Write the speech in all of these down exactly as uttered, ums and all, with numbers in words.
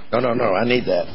No, no, no, I need that.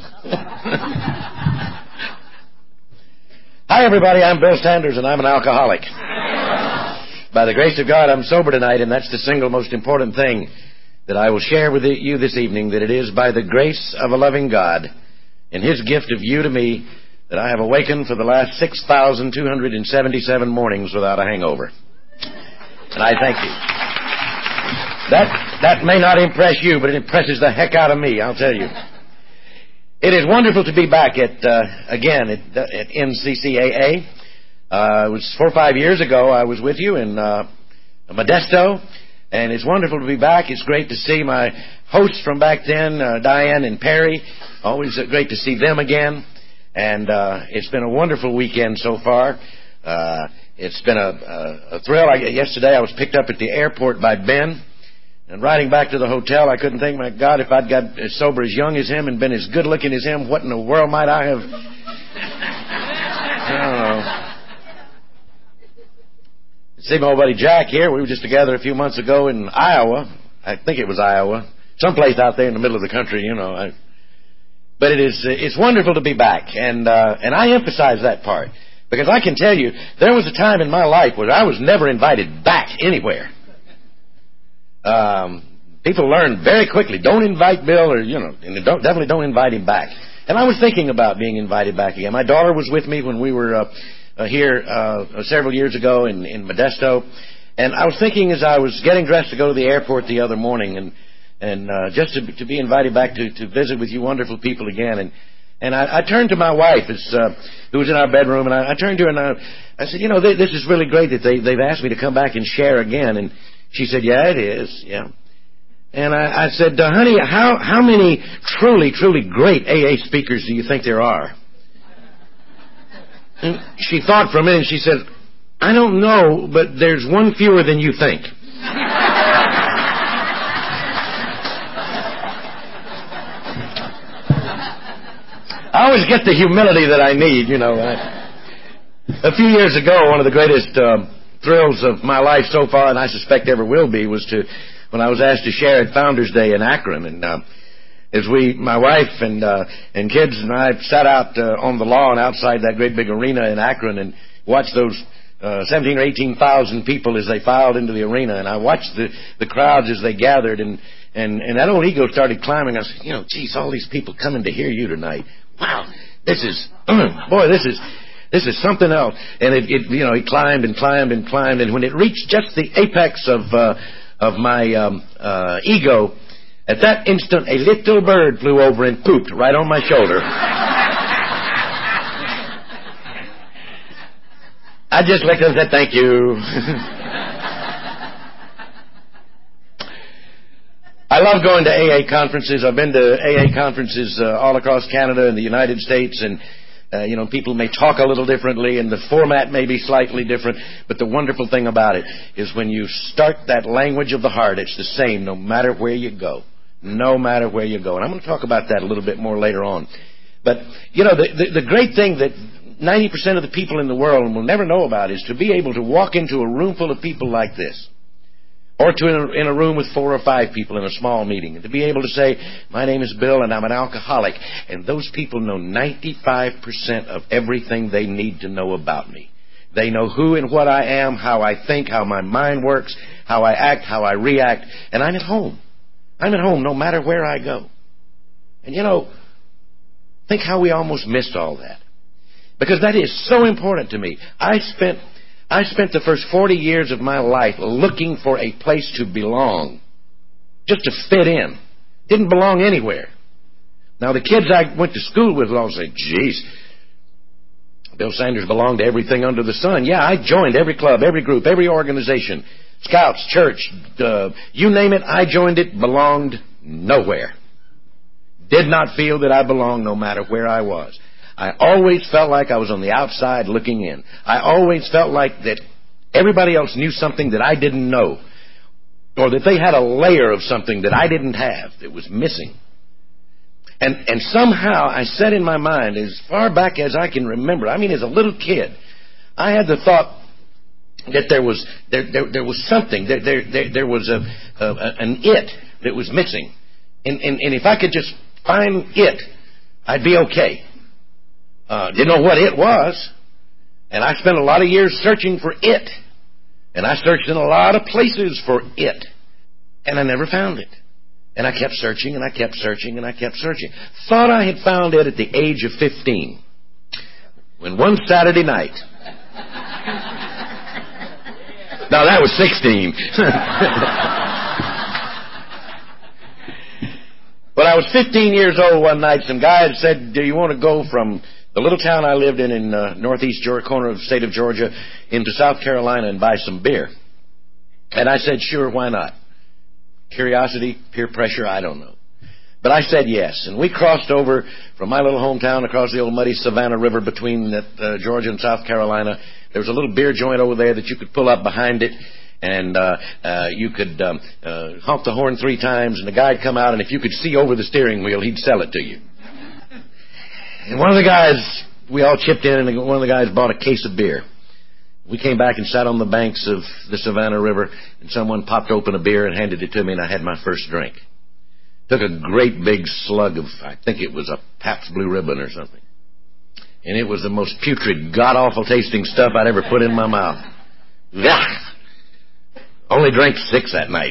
Hi, everybody, I'm Bill Sanders, and I'm an alcoholic. By the grace of God, I'm sober tonight, and that's the single most important thing that I will share with you this evening, that it is by the grace of a loving God and His gift of you to me that I have awakened for the last six thousand two hundred seventy-seven mornings without a hangover. And I thank you. That, that may not impress you, but it impresses the heck out of me, I'll tell you. It is wonderful to be back at, uh, again, at, at N C C A A. Uh, it was four or five years ago I was with you in uh, Modesto, and it's wonderful to be back. It's great to see my hosts from back then, uh, Diane and Perry. Always great to see them again. And uh, it's been a wonderful weekend so far. Uh, it's been a, a, a thrill. I, yesterday I was picked up at the airport by Ben. And riding back to the hotel, I couldn't think, my God, if I'd got as sober as young as him and been as good-looking as him, what in the world might I have... I don't know. See my old buddy Jack here. We were just together a few months ago in Iowa. I think it was Iowa. Someplace out there in the middle of the country, you know. I, but it is, it's wonderful to be back. And, uh, and I emphasize that part. Because I can tell you, there was a time in my life where I was never invited back anywhere. Um, people learn very quickly, don't invite Bill, or, you know, and don't, definitely don't invite him back. And I was thinking about being invited back again. My daughter was with me when we were uh, uh, here uh, several years ago in, in Modesto. And I was thinking as I was getting dressed to go to the airport the other morning, and and uh, just to, to be invited back to, to visit with you wonderful people again. And and I, I turned to my wife, as, uh, who was in our bedroom, and I, I turned to her and I, I said, you know, they, this is really great that they, they've asked me to come back and share again. And she said, yeah, it is, yeah. And I, I said, uh, honey, how, how many truly, truly great A A speakers do you think there are? And she thought for a minute and she said, I don't know, but there's one fewer than you think. I always get the humility that I need, you know. I, a few years ago, one of the greatest uh, thrills of my life so far, and I suspect ever will be, was to when I was asked to share at Founders Day in Akron. And uh, as we, my wife and uh, and kids and I sat out uh, on the lawn outside that great big arena in Akron and watched those uh, seventeen or eighteen thousand people as they filed into the arena. And I watched the, the crowds as they gathered, and, and, and that old ego started climbing. I said, you know, geez, all these people coming to hear you tonight. Wow, this is, boy, this is... This is something else. And it, it, you know, he climbed and climbed and climbed, and when it reached just the apex of uh, of my um, uh, ego, at that instant, a little bird flew over and pooped right on my shoulder. I just looked and said, "Thank you." I love going to A A conferences. I've been to A A conferences uh, all across Canada and the United States, and Uh, you know, people may talk a little differently, and the format may be slightly different, but the wonderful thing about it is when you start that language of the heart, it's the same no matter where you go. No matter where you go. And I'm going to talk about that a little bit more later on. But, you know, the, the, the great thing that ninety percent of the people in the world will never know about is to be able to walk into a room full of people like this, or to in a, in a room with four or five people in a small meeting, and to be able to say, my name is Bill and I'm an alcoholic, and those people know ninety-five percent of everything they need to know about me. They know who and what I am, how I think, how my mind works, how I act, how I react, and I'm at home. I'm at home no matter where I go. And you know, think how we almost missed all that. Because that is so important to me. I spent... I spent the first forty years of my life looking for a place to belong, just to fit in. Didn't belong anywhere. Now, the kids I went to school with would all say, geez, Bill Sanders belonged to everything under the sun. Yeah, I joined every club, every group, every organization, Scouts, church, uh, you name it, I joined it, belonged nowhere. Did not feel that I belonged no matter where I was. I always felt like I was on the outside looking in. I always felt like that everybody else knew something that I didn't know, or that they had a layer of something that I didn't have that was missing. And and somehow I set in my mind, as far back as I can remember, I mean as a little kid, I had the thought that there was there there, there was something, there there there, there was a, a an it that was missing. And, and and if I could just find it, I'd be okay. Uh, didn't know what it was. And I spent a lot of years searching for it. And I searched in a lot of places for it. And I never found it. And I kept searching, and I kept searching, and I kept searching. Thought I had found it at the age of fifteen. When one Saturday night... Now, that was sixteen. When I was fifteen years old one night, some guy had said, do you want to go from the little town I lived in in uh, northeast Georgia, corner of the state of Georgia, into South Carolina and buy some beer? And I said, sure, why not? Curiosity, peer pressure, I don't know. But I said yes. And we crossed over from my little hometown across the old muddy Savannah River between uh, Georgia and South Carolina. There was a little beer joint over there that you could pull up behind it. And uh, uh, you could um, uh, honk the horn three times, and the guy'd come out, and if you could see over the steering wheel, he'd sell it to you. And one of the guys, we all chipped in, and one of the guys bought a case of beer. We came back and sat on the banks of the Savannah River, and someone popped open a beer and handed it to me, and I had my first drink. Took a great big slug of, I think it was a Pabst Blue Ribbon or something. And it was the most putrid, god-awful tasting stuff I'd ever put in my mouth. Ugh. Only drank six that night.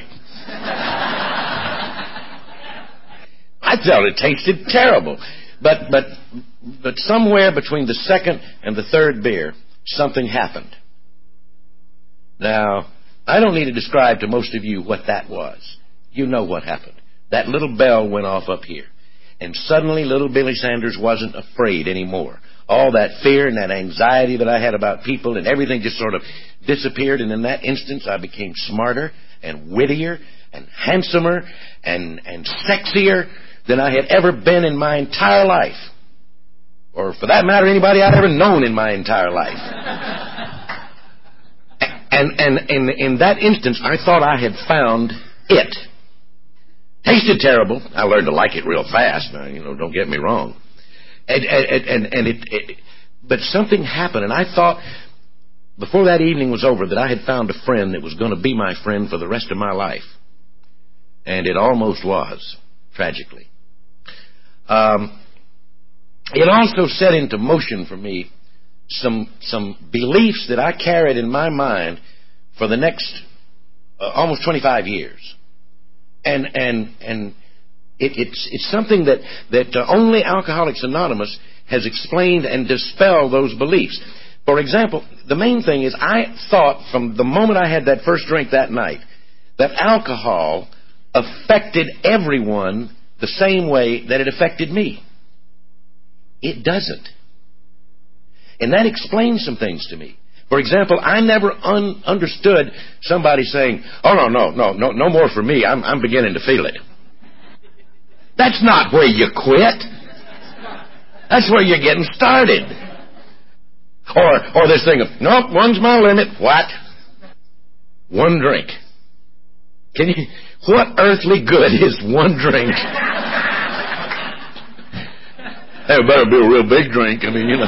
I felt it tasted terrible. But, but, but somewhere between the second and the third beer, something happened. Now, I don't need to describe to most of you what that was. You know what happened. That little bell went off up here. And suddenly little Billy Sanders wasn't afraid anymore. All that fear and that anxiety that I had about people and everything just sort of disappeared. And in that instance, I became smarter and wittier and handsomer and, and sexier than I had ever been in my entire life. Or for that matter, anybody I'd ever known in my entire life. And, and, and in that instance, I thought I had found it. Tasted terrible. I learned to like it real fast. Now, you know, don't get me wrong. And, and, and, and it, it, but something happened, and I thought before that evening was over that I had found a friend that was going to be my friend for the rest of my life. And it almost was, tragically. Um, it also set into motion for me some some beliefs that I carried in my mind for the next uh, almost twenty-five years. And and and it, it's it's something that that uh, only Alcoholics Anonymous has explained and dispelled those beliefs. For example, the main thing is I thought from the moment I had that first drink that night that alcohol affected everyone the same way that it affected me. It doesn't. And that explains some things to me. For example, I never un- understood somebody saying, oh, no, no, no, no, no more for me. I'm, I'm beginning to feel it. That's not where you quit. That's where you're getting started. Or, or this thing of, nope, one's my limit. What? One drink. Can you, what earthly good is one drink? That better be a real big drink. I mean, you know.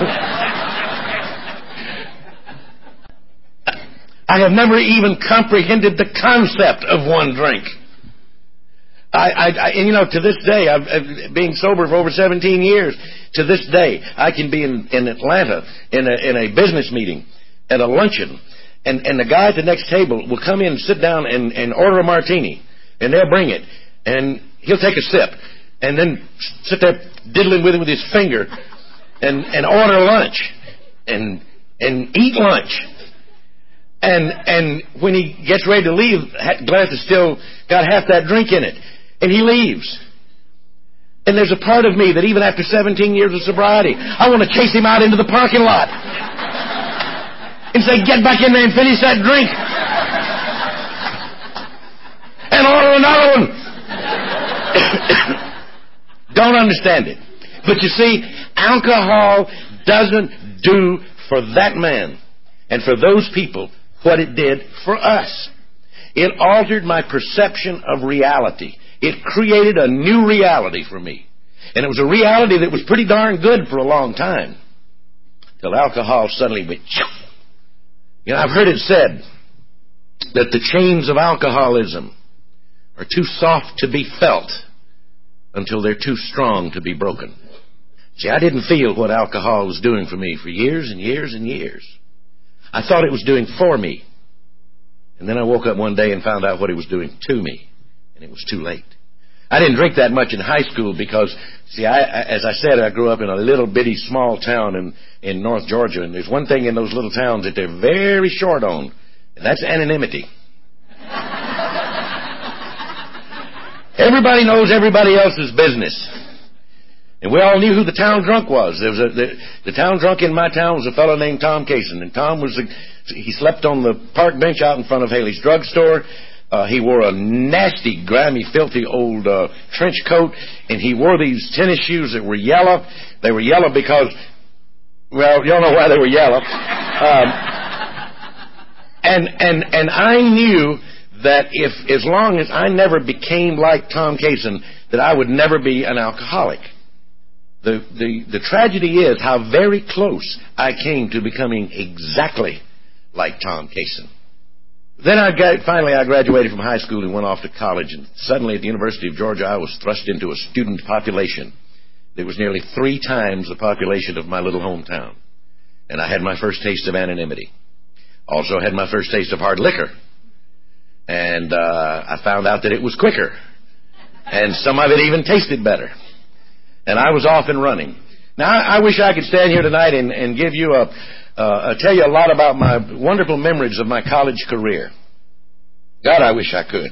I have never even comprehended the concept of one drink. I, I, I and you know, to this day, I've, I've being sober for over seventeen years. To this day, I can be in, in Atlanta in a in a business meeting at a luncheon, and and the guy at the next table will come in and sit down and, and order a martini, and they'll bring it, and he'll take a sip, and then sit there diddling with it with his finger, and and order lunch, and and eat lunch. And and when he gets ready to leave, the glass has still got half that drink in it. And he leaves. And there's a part of me that even after seventeen years of sobriety, I want to chase him out into the parking lot and say, get back in there and finish that drink. And order another one. Don't understand it. But you see, alcohol doesn't do for that man and for those people what it did for us. It altered my perception of reality. It created a new reality for me. And it was a reality that was pretty darn good for a long time. Till alcohol suddenly went... You know, I've heard it said that the chains of alcoholism are too soft to be felt until they're too strong to be broken. See, I didn't feel what alcohol was doing for me for years and years and years. I thought it was doing for me. And then I woke up one day and found out what it was doing to me, and it was too late. I didn't drink that much in high school because, see, I, as I said, I grew up in a little bitty small town in, in North Georgia, and there's one thing in those little towns that they're very short on, and that's anonymity. Everybody knows everybody else's business. And we all knew who the town drunk was. There was a, the, the town drunk in my town was a fellow named Tom Kaysen, and Tom was the, he slept on the park bench out in front of Haley's drugstore. Uh, he wore a nasty, grimy, filthy old uh, trench coat, and he wore these tennis shoes that were yellow. They were yellow because, well, you don't know why they were yellow. Um, and and and I knew that if, as long as I never became like Tom Kaysen, that I would never be an alcoholic. The the the tragedy is how very close I came to becoming exactly like Tom Kaysen. Then I got, finally I graduated from high school and went off to college, and suddenly at the University of Georgia I was thrust into a student population that was nearly three times the population of my little hometown. And I had my first taste of anonymity. Also had my first taste of hard liquor. And uh, I found out that it was quicker. And some of it even tasted better. And I was off and running. Now, I, I wish I could stand here tonight and, and give you a Uh, I'll tell you a lot about my wonderful memories of my college career. God, I wish I could.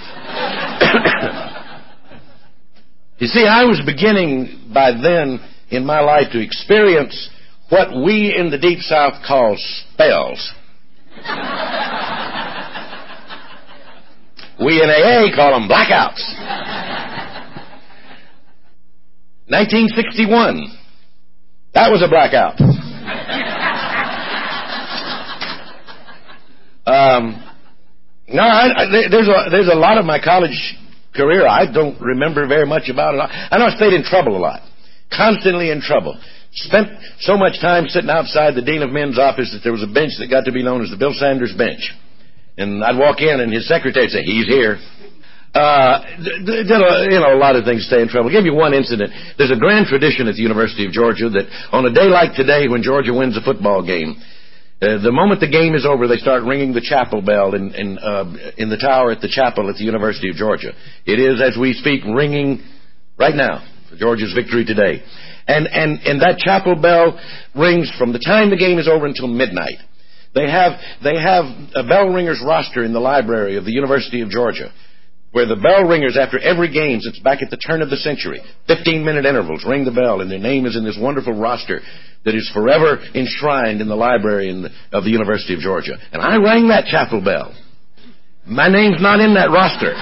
You see, I was beginning by then in my life to experience what we in the Deep South call spells. We in A A call them blackouts. nineteen sixty-one. That was a blackout. Um, no, I, I, there's a there's a lot of my college career I don't remember very much about it. I know I stayed in trouble a lot, constantly in trouble. Spent so much time sitting outside the Dean of Men's office that there was a bench that got to be known as the Bill Sanders bench. And I'd walk in and his secretary would say, "He's here." Uh, did a, you know, a lot of things to stay in trouble. I'll give you one incident. There's a grand tradition at the University of Georgia that on a day like today when Georgia wins a football game, Uh, the moment the game is over, they start ringing the chapel bell in in, uh, in the tower at the chapel at the University of Georgia. It is, as we speak, ringing right now for Georgia's victory today. And, and, and that chapel bell rings from the time the game is over until midnight. They have, they have a bell ringers roster in the library of the University of Georgia, where the bell ringers, after every game since back at the turn of the century, fifteen-minute intervals, ring the bell, and their name is in this wonderful roster that is forever enshrined in the library in the, of the University of Georgia. And I rang that chapel bell. My name's not in that roster.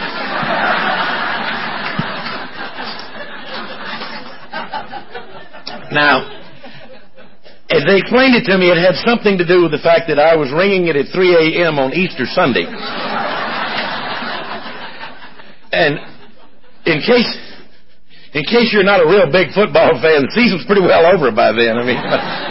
Now, as they explained it to me, it had something to do with the fact that I was ringing it at three a.m. on Easter Sunday. And in case... In case you're not a real big football fan, the season's pretty well over by then. I mean,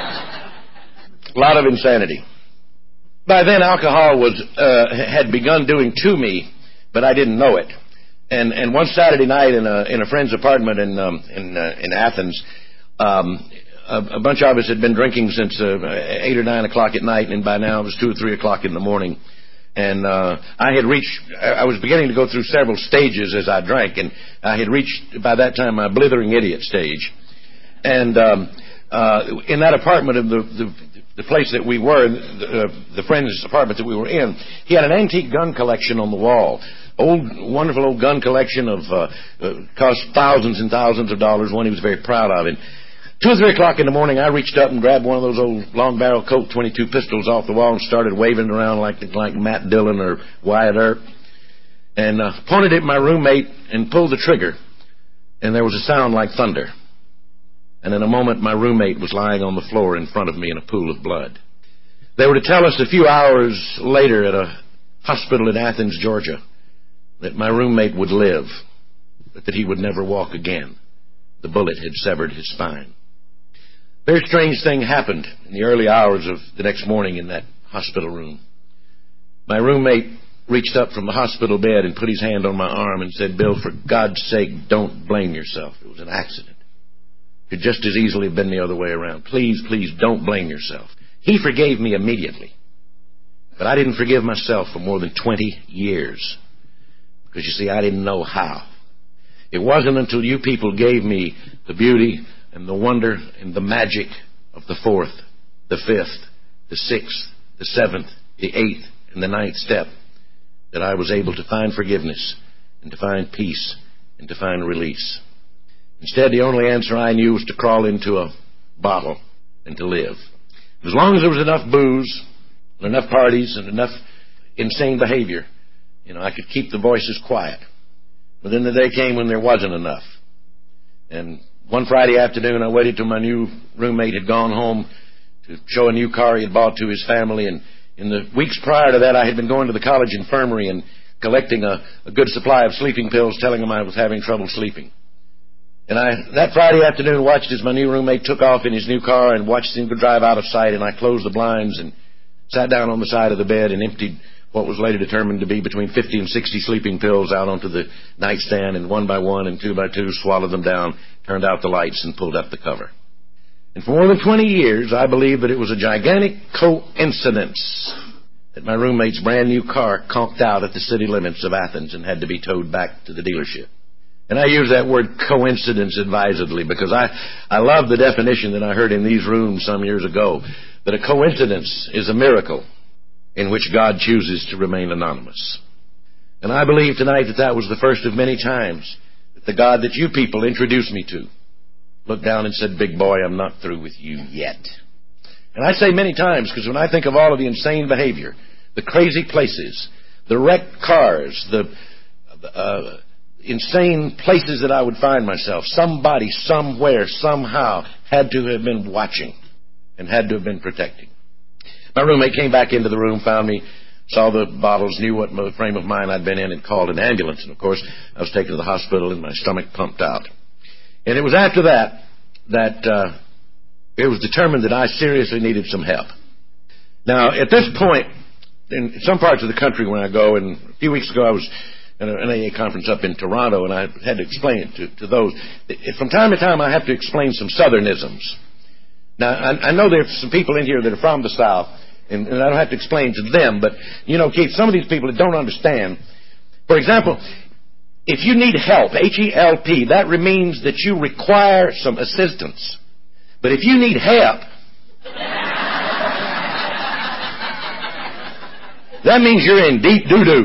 a lot of insanity. By then, alcohol was uh, had begun doing to me, but I didn't know it. And and one Saturday night in a in a friend's apartment in um, in uh, in Athens, um, a, a bunch of us had been drinking since uh, eight or nine o'clock at night, and by now it was two or three o'clock in the morning. And uh, I had reached, I was beginning to go through several stages as I drank, and I had reached, by that time, my blithering idiot stage. And um, uh, in that apartment of the, the, the place that we were, the, uh, the friend's apartment that we were in, he had an antique gun collection on the wall. Old, wonderful old gun collection of, uh, uh, cost thousands and thousands of dollars, one he was very proud of. And Two or three o'clock in the morning, I reached up and grabbed one of those old long-barrel Colt twenty-two pistols off the wall and started waving it around like like Matt Dillon or Wyatt Earp, and uh, pointed at my roommate and pulled the trigger, and there was a sound like thunder. And in a moment, my roommate was lying on the floor in front of me in a pool of blood. They were to tell us a few hours later at a hospital in Athens, Georgia, that my roommate would live, but that he would never walk again. The bullet had severed his spine. Very strange thing happened in the early hours of the next morning in that hospital room. My roommate reached up from the hospital bed and put his hand on my arm and said, "Bill, for God's sake, don't blame yourself. It was an accident. It could just as easily have been the other way around. Please, please don't blame yourself." He forgave me immediately. But I didn't forgive myself for more than twenty years. Because, you see, I didn't know how. It wasn't until you people gave me the beauty and the wonder and the magic of the fourth, the fifth, the sixth, the seventh, the eighth, and the ninth step that I was able to find forgiveness and to find peace and to find release. Instead, the only answer I knew was to crawl into a bottle and to live. As long as there was enough booze and enough parties and enough insane behavior, you know, I could keep the voices quiet. But then the day came when there wasn't enough. And one Friday afternoon, I waited till my new roommate had gone home to show a new car he had bought to his family. And in the weeks prior to that, I had been going to the college infirmary and collecting a, a good supply of sleeping pills, telling them I was having trouble sleeping. And I, that Friday afternoon, watched as my new roommate took off in his new car and watched him drive out of sight. And I closed the blinds and sat down on the side of the bed and emptied what was later determined to be between fifty and sixty sleeping pills out onto the nightstand, and one by one and two by two swallowed them down, turned out the lights, and pulled up the cover. And for more than twenty years, I believed that it was a gigantic coincidence that my roommate's brand new car conked out at the city limits of Athens and had to be towed back to the dealership. And I use that word coincidence advisedly because I, I love the definition that I heard in these rooms some years ago, that a coincidence is a miracle in which God chooses to remain anonymous. And I believe tonight that that was the first of many times that the God that you people introduced me to looked down and said, "Big boy, I'm not through with you yet." And I say many times because when I think of all of the insane behavior, the crazy places, the wrecked cars, the uh, insane places that I would find myself, somebody, somewhere, somehow had to have been watching and had to have been protecting. My roommate came back into the room, found me, saw the bottles, knew what frame of mind I'd been in, and called an ambulance. And, of course, I was taken to the hospital and my stomach pumped out. And it was after that that uh, it was determined that I seriously needed some help. Now, at this point, in some parts of the country when I go, and a few weeks ago I was at an A A conference up in Toronto, and I had to explain it to, to those. From time to time, I have to explain some Southernisms. Now, I, I know there's some people in here that are from the South, and, and I don't have to explain to them, but, you know, Keith, some of these people that don't understand, for example, if you need help, H E L P, that means that you require some assistance. But if you need help, that means you're in deep doo-doo.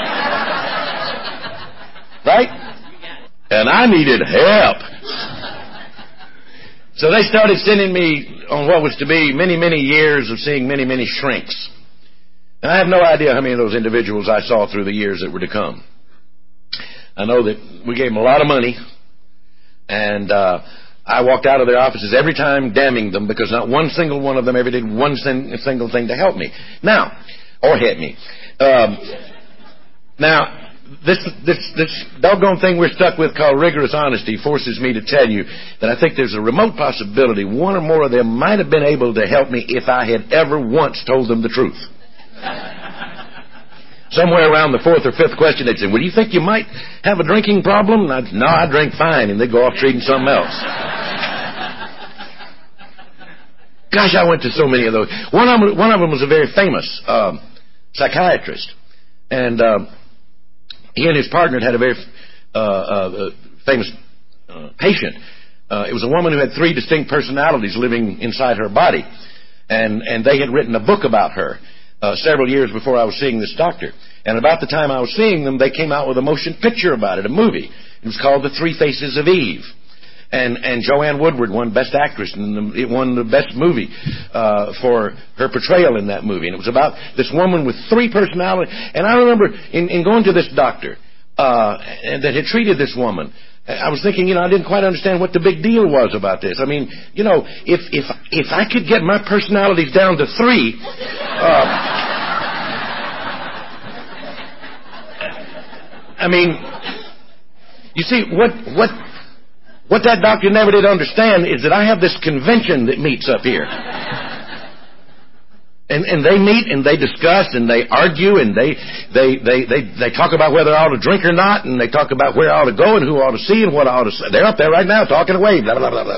Right? And I needed help. So they started sending me on what was to be many, many years of seeing many, many shrinks. And I have no idea how many of those individuals I saw through the years that were to come. I know that we gave them a lot of money, and uh, I walked out of their offices every time damning them because not one single one of them ever did one sin- single thing to help me. Now, or hit me. Um, now, This, this, this doggone thing we're stuck with called rigorous honesty forces me to tell you that I think there's a remote possibility one or more of them might have been able to help me if I had ever once told them the truth. Somewhere around the fourth or fifth question, they'd say, "Well, do you think you might have a drinking problem?" And I'd, "No, I drink fine," and they'd go off treating something else. Gosh, I went to so many of those. One of them, one of them was a very famous um, psychiatrist, and um, he and his partner had a very uh, uh, famous uh, patient. Uh, it was a woman who had three distinct personalities living inside her body. And, and they had written a book about her uh, several years before I was seeing this doctor. And about the time I was seeing them, they came out with a motion picture about it, a movie. It was called The Three Faces of Eve. And, and Joanne Woodward won Best Actress, and it won the Best Movie uh, for her portrayal in that movie. And it was about this woman with three personalities. And I remember in, in going to this doctor uh, and that had treated this woman, I was thinking, you know, I didn't quite understand what the big deal was about this. I mean, you know, if if if I could get my personalities down to three, uh, I mean, you see, what what. What that doctor never did understand is that I have this convention that meets up here. And And, and they meet and they discuss and they argue and they, they, they, they, they talk about whether I ought to drink or not, and they talk about where I ought to go and who I ought to see and what I ought to say. They're up there right now talking away, blah, blah, blah, blah.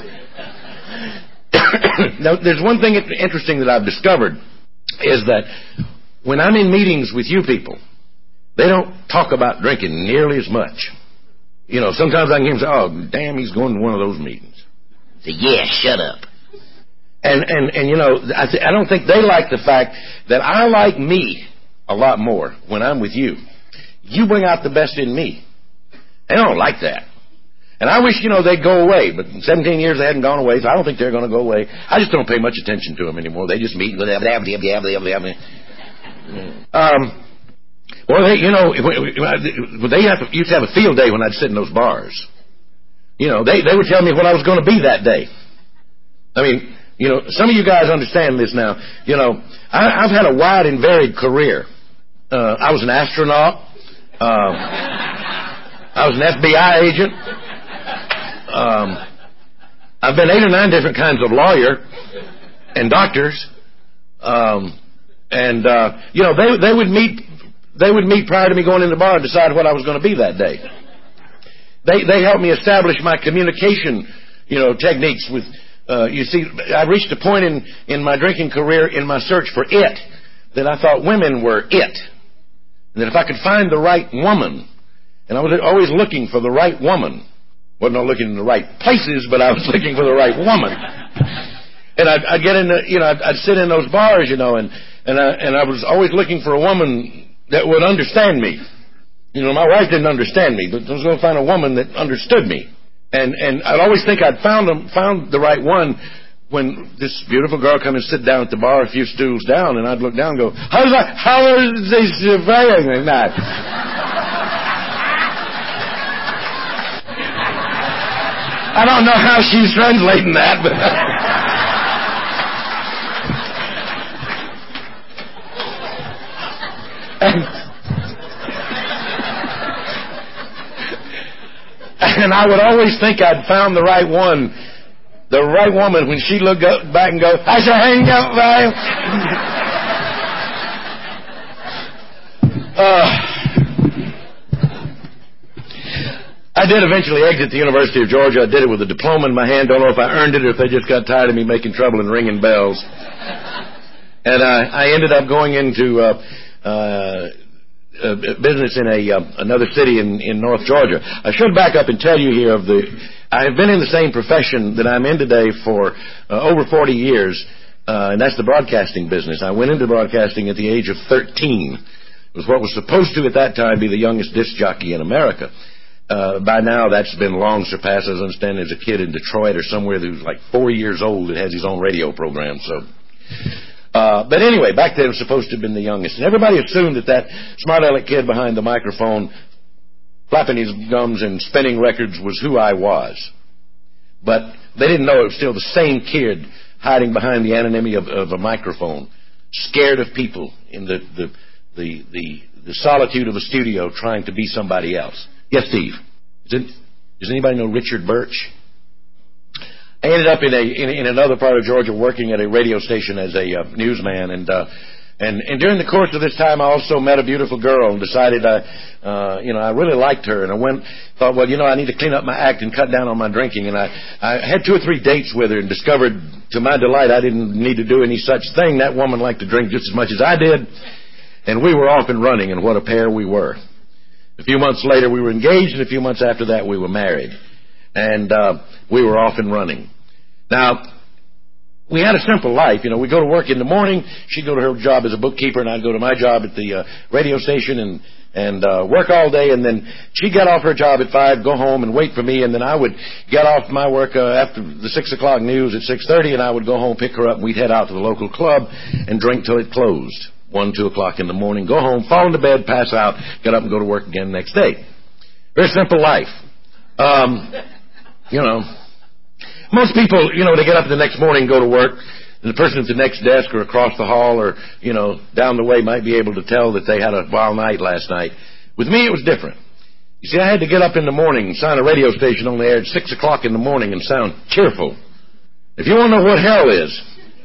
Now, there's one thing interesting that I've discovered is that when I'm in meetings with you people, they don't talk about drinking nearly as much. You know, sometimes I can hear them say, oh, damn, he's going to one of those meetings. Say, yeah, shut up. And, and, and you know, I, th- I don't think they like the fact that I like me a lot more when I'm with you. You bring out the best in me. They don't like that. And I wish, you know, they'd go away, but in seventeen years they hadn't gone away, so I don't think they're going to go away. I just don't pay much attention to them anymore. They just meet and go, blah, blah, blah, blah, blah, blah. Um, well, they, you know, they have to, used to have a field day when I'd sit in those bars. You know, they, they would tell me what I was going to be that day. I mean, you know, some of you guys understand this now. You know, I, I've had a wide and varied career. Uh, I was an astronaut. Uh, I was an F B I agent. Um, I've been eight or nine different kinds of lawyer and doctors. Um, and, uh, you know, they, they would meet, they would meet prior to me going in the bar and decide what I was going to be that day. They, they helped me establish my communication, you know, techniques with, uh, you see, I reached a point in, in my drinking career in my search for it that I thought women were it. And that if I could find the right woman, and I was always looking for the right woman, wasn't not looking in the right places, but I was looking for the right woman. And I'd, I'd get in the, you know, I'd, I'd sit in those bars, you know, and, and I, and I was always looking for a woman that would understand me. You know, my wife didn't understand me, but I was going to find a woman that understood me. And, and I'd always think I'd found them, found the right one when this beautiful girl come and sit down at the bar a few stools down, and I'd look down and go, how's that, how is this surveying that? I don't know how she's translating that, but and, and I would always think I'd found the right one, the right woman, when she looked up back and go, I said, hang up, man. Uh, I did eventually exit the University of Georgia. I did it with a diploma in my hand. Don't know if I earned it or if they just got tired of me making trouble and ringing bells. And uh, I ended up going into uh, uh, uh, business in a uh, another city in, in North Georgia. I should back up and tell you here of the. I have been in the same profession that I'm in today for uh, over forty years, uh, and that's the broadcasting business. I went into broadcasting at the age of thirteen. It was what was supposed to at that time be the youngest disc jockey in America. Uh, by now, that's been long surpassed. As I understand, there's a kid in Detroit or somewhere who's like four years old that has his own radio program. So, uh, but anyway, back then it was supposed to have been the youngest. And everybody assumed that that smart aleck kid behind the microphone, flapping his gums and spinning records, was who I was. But they didn't know it was still the same kid hiding behind the anonymity of, of a microphone, scared of people in the, the, the, the, the solitude of a studio trying to be somebody else. Yes, Steve. Is it, does anybody know Richard Birch? I ended up in a in, in another part of Georgia working at a radio station as a uh, newsman, and uh, and and during the course of this time, I also met a beautiful girl and decided I, uh, you know, I really liked her, and I went thought, well, you know, I need to clean up my act and cut down on my drinking, and I I had two or three dates with her and discovered, to my delight, I didn't need to do any such thing. That woman liked to drink just as much as I did, and we were off and running, and what a pair we were. A few months later, we were engaged, and a few months after that, we were married. And uh, we were off and running. Now, we had a simple life. You know, we'd go to work in the morning. She'd go to her job as a bookkeeper, and I'd go to my job at the uh, radio station and, and uh, work all day. And then she'd get off her job at five, go home, and wait for me. And then I would get off my work uh, after the six o'clock news at six thirty, and I would go home, pick her up, and we'd head out to the local club and drink till it closed. One, two o'clock in the morning, go home, fall into bed, pass out, get up and go to work again the next day. Very simple life. Um, you know, most people, you know, they get up the next morning, go to work, and the person at the next desk or across the hall or, you know, down the way might be able to tell that they had a wild night last night. With me, it was different. You see, I had to get up in the morning and sign a radio station on the air at six o'clock in the morning and sound cheerful. If you want to know what hell is,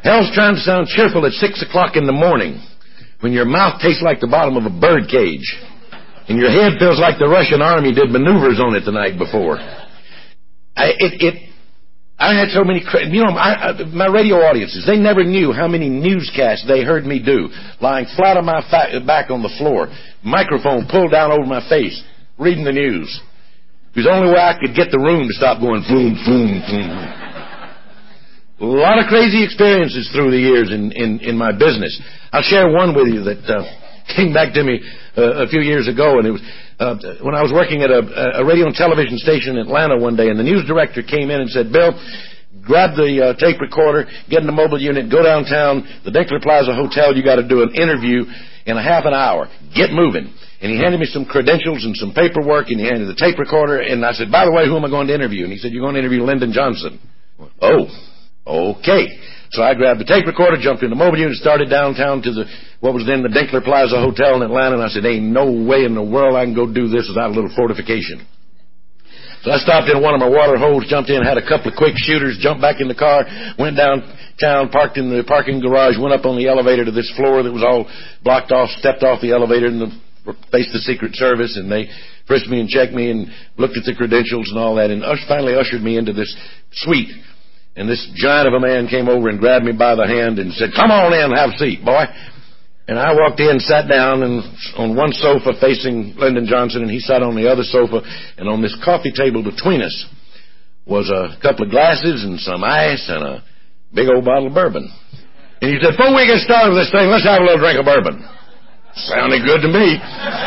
Hell's trying to sound cheerful at six o'clock in the morning when your mouth tastes like the bottom of a bird cage and your head feels like the Russian army did maneuvers on it the night before. I, it, it, I had so many, you know, I, I, my radio audiences, they never knew how many newscasts they heard me do, lying flat on my fa- back on the floor, microphone pulled down over my face, reading the news. It was the only way I could get the room to stop going boom, boom, boom. A lot of crazy experiences through the years in, in, in my business. I'll share one with you that uh, came back to me uh, a few years ago, and it was uh, when I was working at a, a radio and television station in Atlanta one day, and the news director came in and said, Bill, grab the uh, tape recorder, get in the mobile unit, go downtown, the Dinkler Plaza Hotel, you got to do an interview in a half an hour. Get moving. And he handed me some credentials and some paperwork, and he handed the tape recorder, and I said, by the way, who am I going to interview? And he said, you're going to interview Lyndon Johnson. Oh. Okay. So I grabbed the tape recorder, jumped in the mobile unit, started downtown to the what was then the Dinkler Plaza Hotel in Atlanta, and I said, ain't no way in the world I can go do this without a little fortification. So I stopped in one of my water holes, jumped in, had a couple of quick shooters, jumped back in the car, went downtown, parked in the parking garage, went up on the elevator to this floor that was all blocked off, stepped off the elevator and the, faced the Secret Service, and they frisked me and checked me and looked at the credentials and all that, and finally ushered me into this suite. And this giant of a man came over and grabbed me by the hand and said, come on in, have a seat, boy. And I walked in, sat down and on one sofa facing Lyndon Johnson, and he sat on the other sofa. And on this coffee table between us was a couple of glasses and some ice and a big old bottle of bourbon. And he said, before we get started with this thing, let's have a little drink of bourbon. Sounded good to me.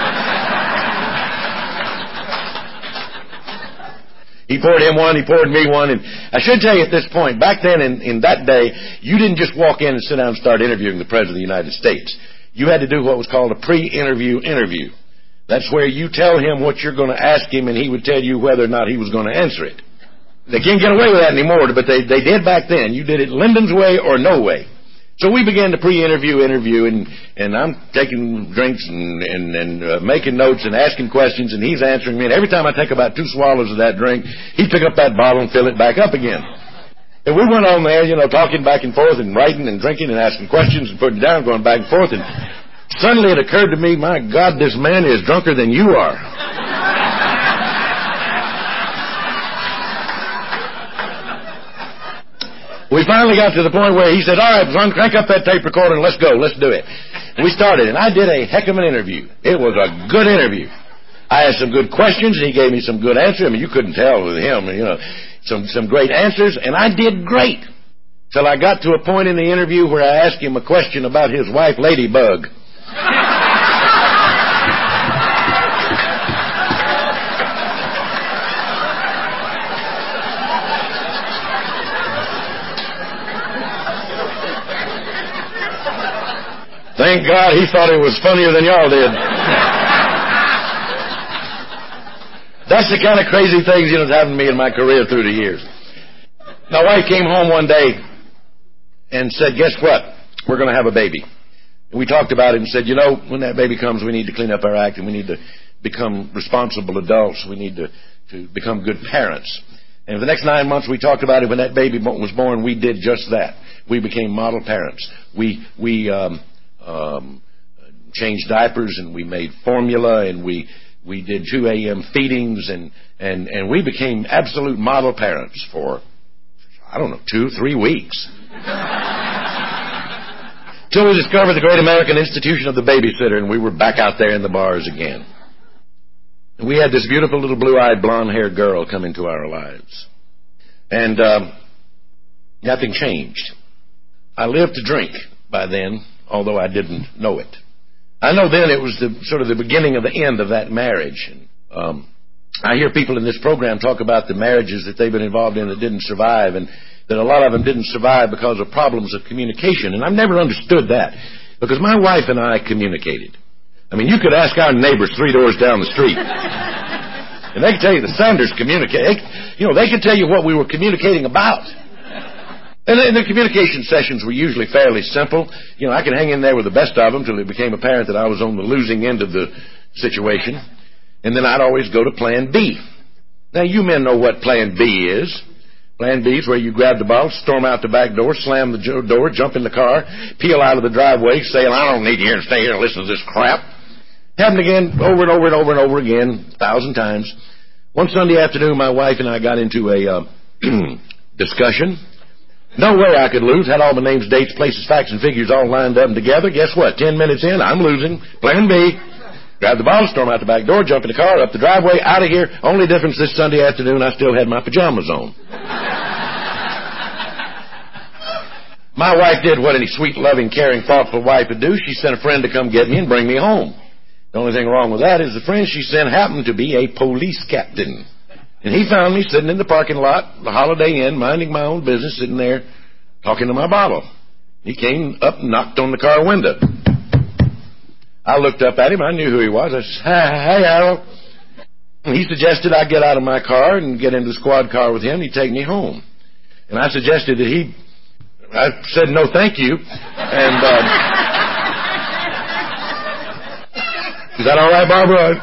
He poured him one, he poured me one, and I should tell you at this point, back then in, in that day, you didn't just walk in and sit down and start interviewing the President of the United States. You had to do what was called a pre-interview interview. That's where you tell him what you're going to ask him, and he would tell you whether or not he was going to answer it. They can't get away with that anymore, but they, they did back then. You did it Lyndon's way or no way. So we began the pre-interview interview, and, and I'm taking drinks and, and, and uh, making notes and asking questions, and he's answering me. And every time I take about two swallows of that drink, he'd pick up that bottle and fill it back up again. And we went on there, you know, talking back and forth and writing and drinking and asking questions and putting down, going back and forth. And suddenly it occurred to me, my God, this man is drunker than you are. We finally got to the point where he said, all right, son, crank up that tape recorder and let's go. Let's do it. And we started, and I did a heck of an interview. It was a good interview. I asked some good questions, and he gave me some good answers. I mean, you couldn't tell with him, you know, some, some great answers, and I did great. Till I got to a point in the interview where I asked him a question about his wife, Ladybug. Thank God he thought it was funnier than y'all did. That's the kind of crazy things, you know, that's happened to me in my career through the years. My wife came home one day and said, guess what? We're going to have a baby. And we talked about it and said, you know, when that baby comes, we need to clean up our act and we need to become responsible adults. We need to, to become good parents. And for the next nine months we talked about it. When that baby was born, we did just that. We became model parents. We, we, um, Um, changed diapers, and we made formula, and we we did two a.m. feedings, and, and, and we became absolute model parents for, I don't know, two, three weeks. Till we discovered the Great American Institution of the Babysitter, and we were back out there in the bars again. And we had this beautiful little blue-eyed, blonde-haired girl come into our lives. And um, nothing changed. I lived to drink by then, although I didn't know it. I know then it was the sort of the beginning of the end of that marriage. And, um, I hear people in this program talk about the marriages that they've been involved in that didn't survive, and that a lot of them didn't survive because of problems of communication. And I've never understood that, because my wife and I communicated. I mean, you could ask our neighbors three doors down the street, and they could tell you the Sanders communicate. You know, they could tell you what we were communicating about. And the communication sessions were usually fairly simple. You know, I could hang in there with the best of them till it became apparent that I was on the losing end of the situation. And then I'd always go to plan B. Now, you men know what plan B is. Plan B is where you grab the bottle, storm out the back door, slam the door, jump in the car, peel out of the driveway, saying, I don't need you here to stay here and listen to this crap. Happened again, over and over and over and over again, a thousand times. One Sunday afternoon, my wife and I got into a uh, discussion. No way I could lose. Had all my names, dates, places, facts, and figures all lined up and together. Guess what? Ten minutes in, I'm losing. Plan B. Grab the bottle, storm out the back door, jump in the car, up the driveway, out of here. Only difference this Sunday afternoon, I still had my pajamas on. My wife did what any sweet, loving, caring, thoughtful wife would do. She sent a friend to come get me and bring me home. The only thing wrong with that is the friend she sent happened to be a police captain. And he found me sitting in the parking lot, the Holiday Inn, minding my own business, sitting there talking to my bottle. He came up and knocked on the car window. I looked up at him. I knew who he was. I said, hey, Harold. And he suggested I get out of my car and get into the squad car with him. He'd take me home. And I suggested that he... I said, no, thank you. And... Uh, is that all right, Barbara?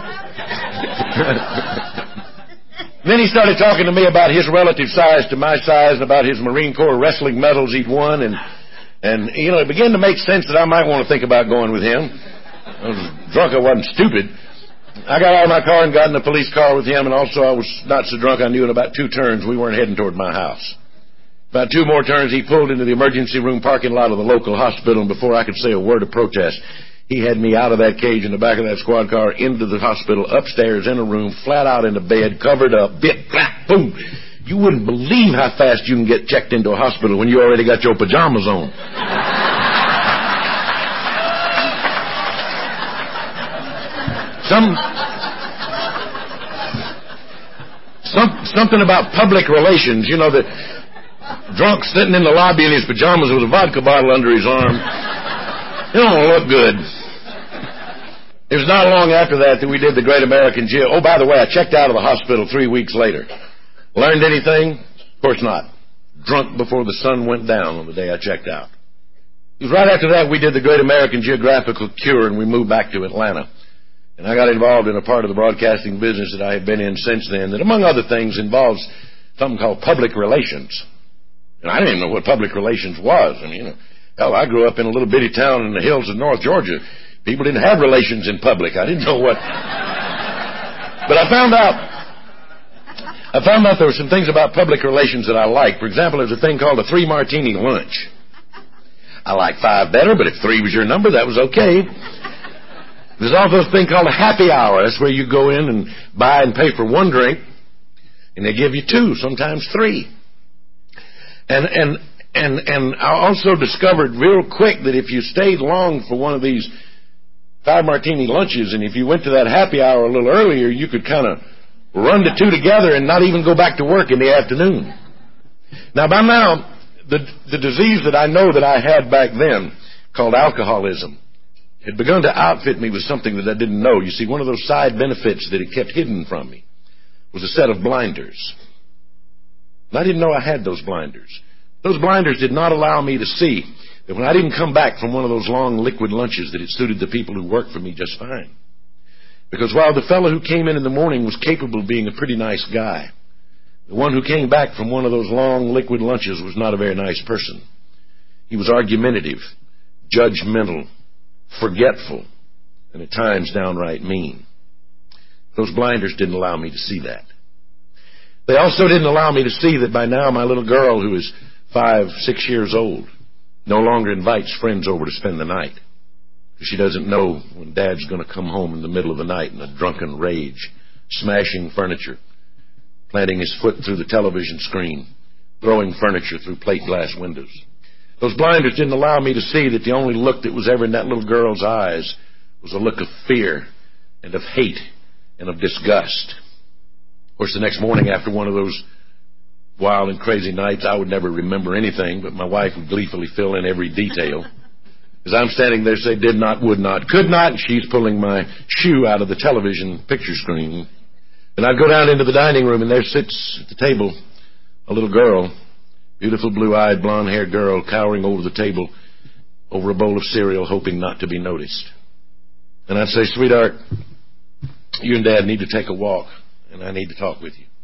Then he started talking to me about his relative size to my size and about his Marine Corps wrestling medals he'd won. And, and you know, it began to make sense that I might want to think about going with him. I was drunk. I wasn't stupid. I got out of my car and got in the police car with him, and also I was not so drunk I knew in about two turns we weren't heading toward my house. About two more turns, he pulled into the emergency room parking lot of the local hospital, and before I could say a word of protest, he had me out of that cage in the back of that squad car, into the hospital, upstairs in a room, flat out in the bed, covered up, bit, blap, boom. You wouldn't believe how fast you can get checked into a hospital when you already got your pajamas on. Some, some, something about public relations. You know, the drunk sitting in the lobby in his pajamas with a vodka bottle under his arm. It don't look good. It was not long after that that we did the Great American Jail. Oh, by the way, I checked out of the hospital three weeks later. Learned anything? Of course not. Drunk before the sun went down on the day I checked out. It was right after that we did the Great American Geographical Cure, and we moved back to Atlanta. And I got involved in a part of the broadcasting business that I have been in since then that, among other things, involves something called public relations. And I didn't even know what public relations was. I mean, you know, hell, I grew up in a little bitty town in the hills of North Georgia. People didn't have relations in public. I didn't know what. But I found out, I found out there were some things about public relations that I liked. For example, there's a thing called a three martini lunch. I like five better, but if three was your number, that was okay. There's also a thing called a happy hour. That's where you go in and buy and pay for one drink, and they give you two, sometimes three. And and and and I also discovered real quick that if you stayed long for one of these five martini lunches, and if you went to that happy hour a little earlier, you could kind of run the two together and not even go back to work in the afternoon. Now, by now, the the disease that I know that I had back then, called alcoholism, had begun to outfit me with something that I didn't know. You see, one of those side benefits that it kept hidden from me was a set of blinders. And I didn't know I had those blinders. Those blinders did not allow me to see that when I didn't come back from one of those long liquid lunches, that it suited the people who worked for me just fine. Because while the fellow who came in in the morning was capable of being a pretty nice guy, the one who came back from one of those long liquid lunches was not a very nice person. He was argumentative, judgmental, forgetful, and at times downright mean. Those blinders didn't allow me to see that. They also didn't allow me to see that by now my little girl, who is five, six years old, no longer invites friends over to spend the night. Because she doesn't know when Dad's going to come home in the middle of the night in a drunken rage, smashing furniture, planting his foot through the television screen, throwing furniture through plate glass windows. Those blinders didn't allow me to see that the only look that was ever in that little girl's eyes was a look of fear and of hate and of disgust. Of course, the next morning after one of those wild and crazy nights, I would never remember anything, but my wife would gleefully fill in every detail. As I'm standing there, say, did not, would not, could not, and she's pulling my shoe out of the television picture screen. And I'd go down into the dining room, and there sits at the table a little girl, beautiful blue-eyed, blonde-haired girl, cowering over the table over a bowl of cereal, hoping not to be noticed. And I'd say, sweetheart, you and Dad need to take a walk, and I need to talk with you.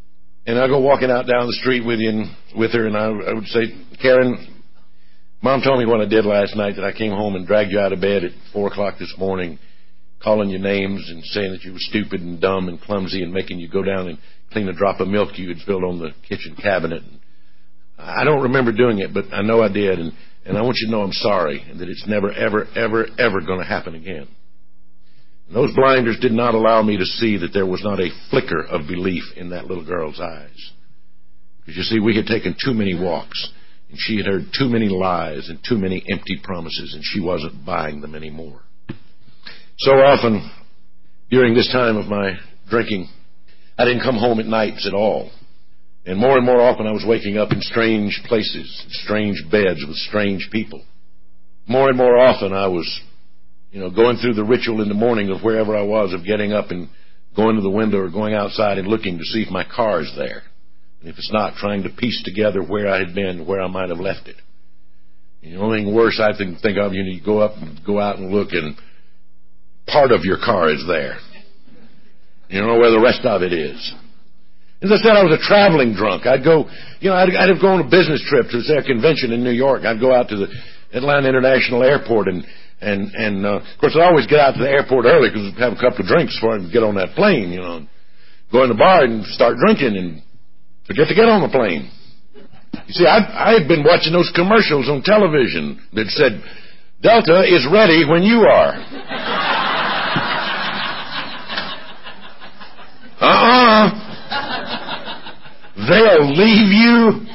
And I go walking out down the street with you and with her, and I, I would say, Karen, Mom told me what I did last night, that I came home and dragged you out of bed at four o'clock this morning, calling you names and saying that you were stupid and dumb and clumsy and making you go down and clean a drop of milk you had spilled on the kitchen cabinet. I don't remember doing it, but I know I did, and, and I want you to know I'm sorry and that it's never, ever, ever, ever going to happen again. And those blinders did not allow me to see that there was not a flicker of belief in that little girl's eyes. Because you see, we had taken too many walks, and she had heard too many lies and too many empty promises, and she wasn't buying them anymore. So often, during this time of my drinking, I didn't come home at nights at all. And more and more often, I was waking up in strange places, strange beds with strange people. More and more often, I was, you know, going through the ritual in the morning of wherever I was, of getting up and going to the window or going outside and looking to see if my car is there. And if it's not, trying to piece together where I had been, where I might have left it. And the only thing worse I think, think of, you know, you go up and go out and look, and part of your car is there. You don't know where the rest of it is. As I said, I was a traveling drunk. I'd go, you know, I'd, I'd have gone on a business trip to a convention in New York. I'd go out to the Atlanta International Airport, and, and, and uh, of course, I'd always get out to the airport early because I'd have a couple of drinks before I could get on that plane, you know. Go in the bar and start drinking and forget to get on the plane. You see, I, I had been watching those commercials on television that said, Delta is ready when you are. Uh-uh. They'll leave you.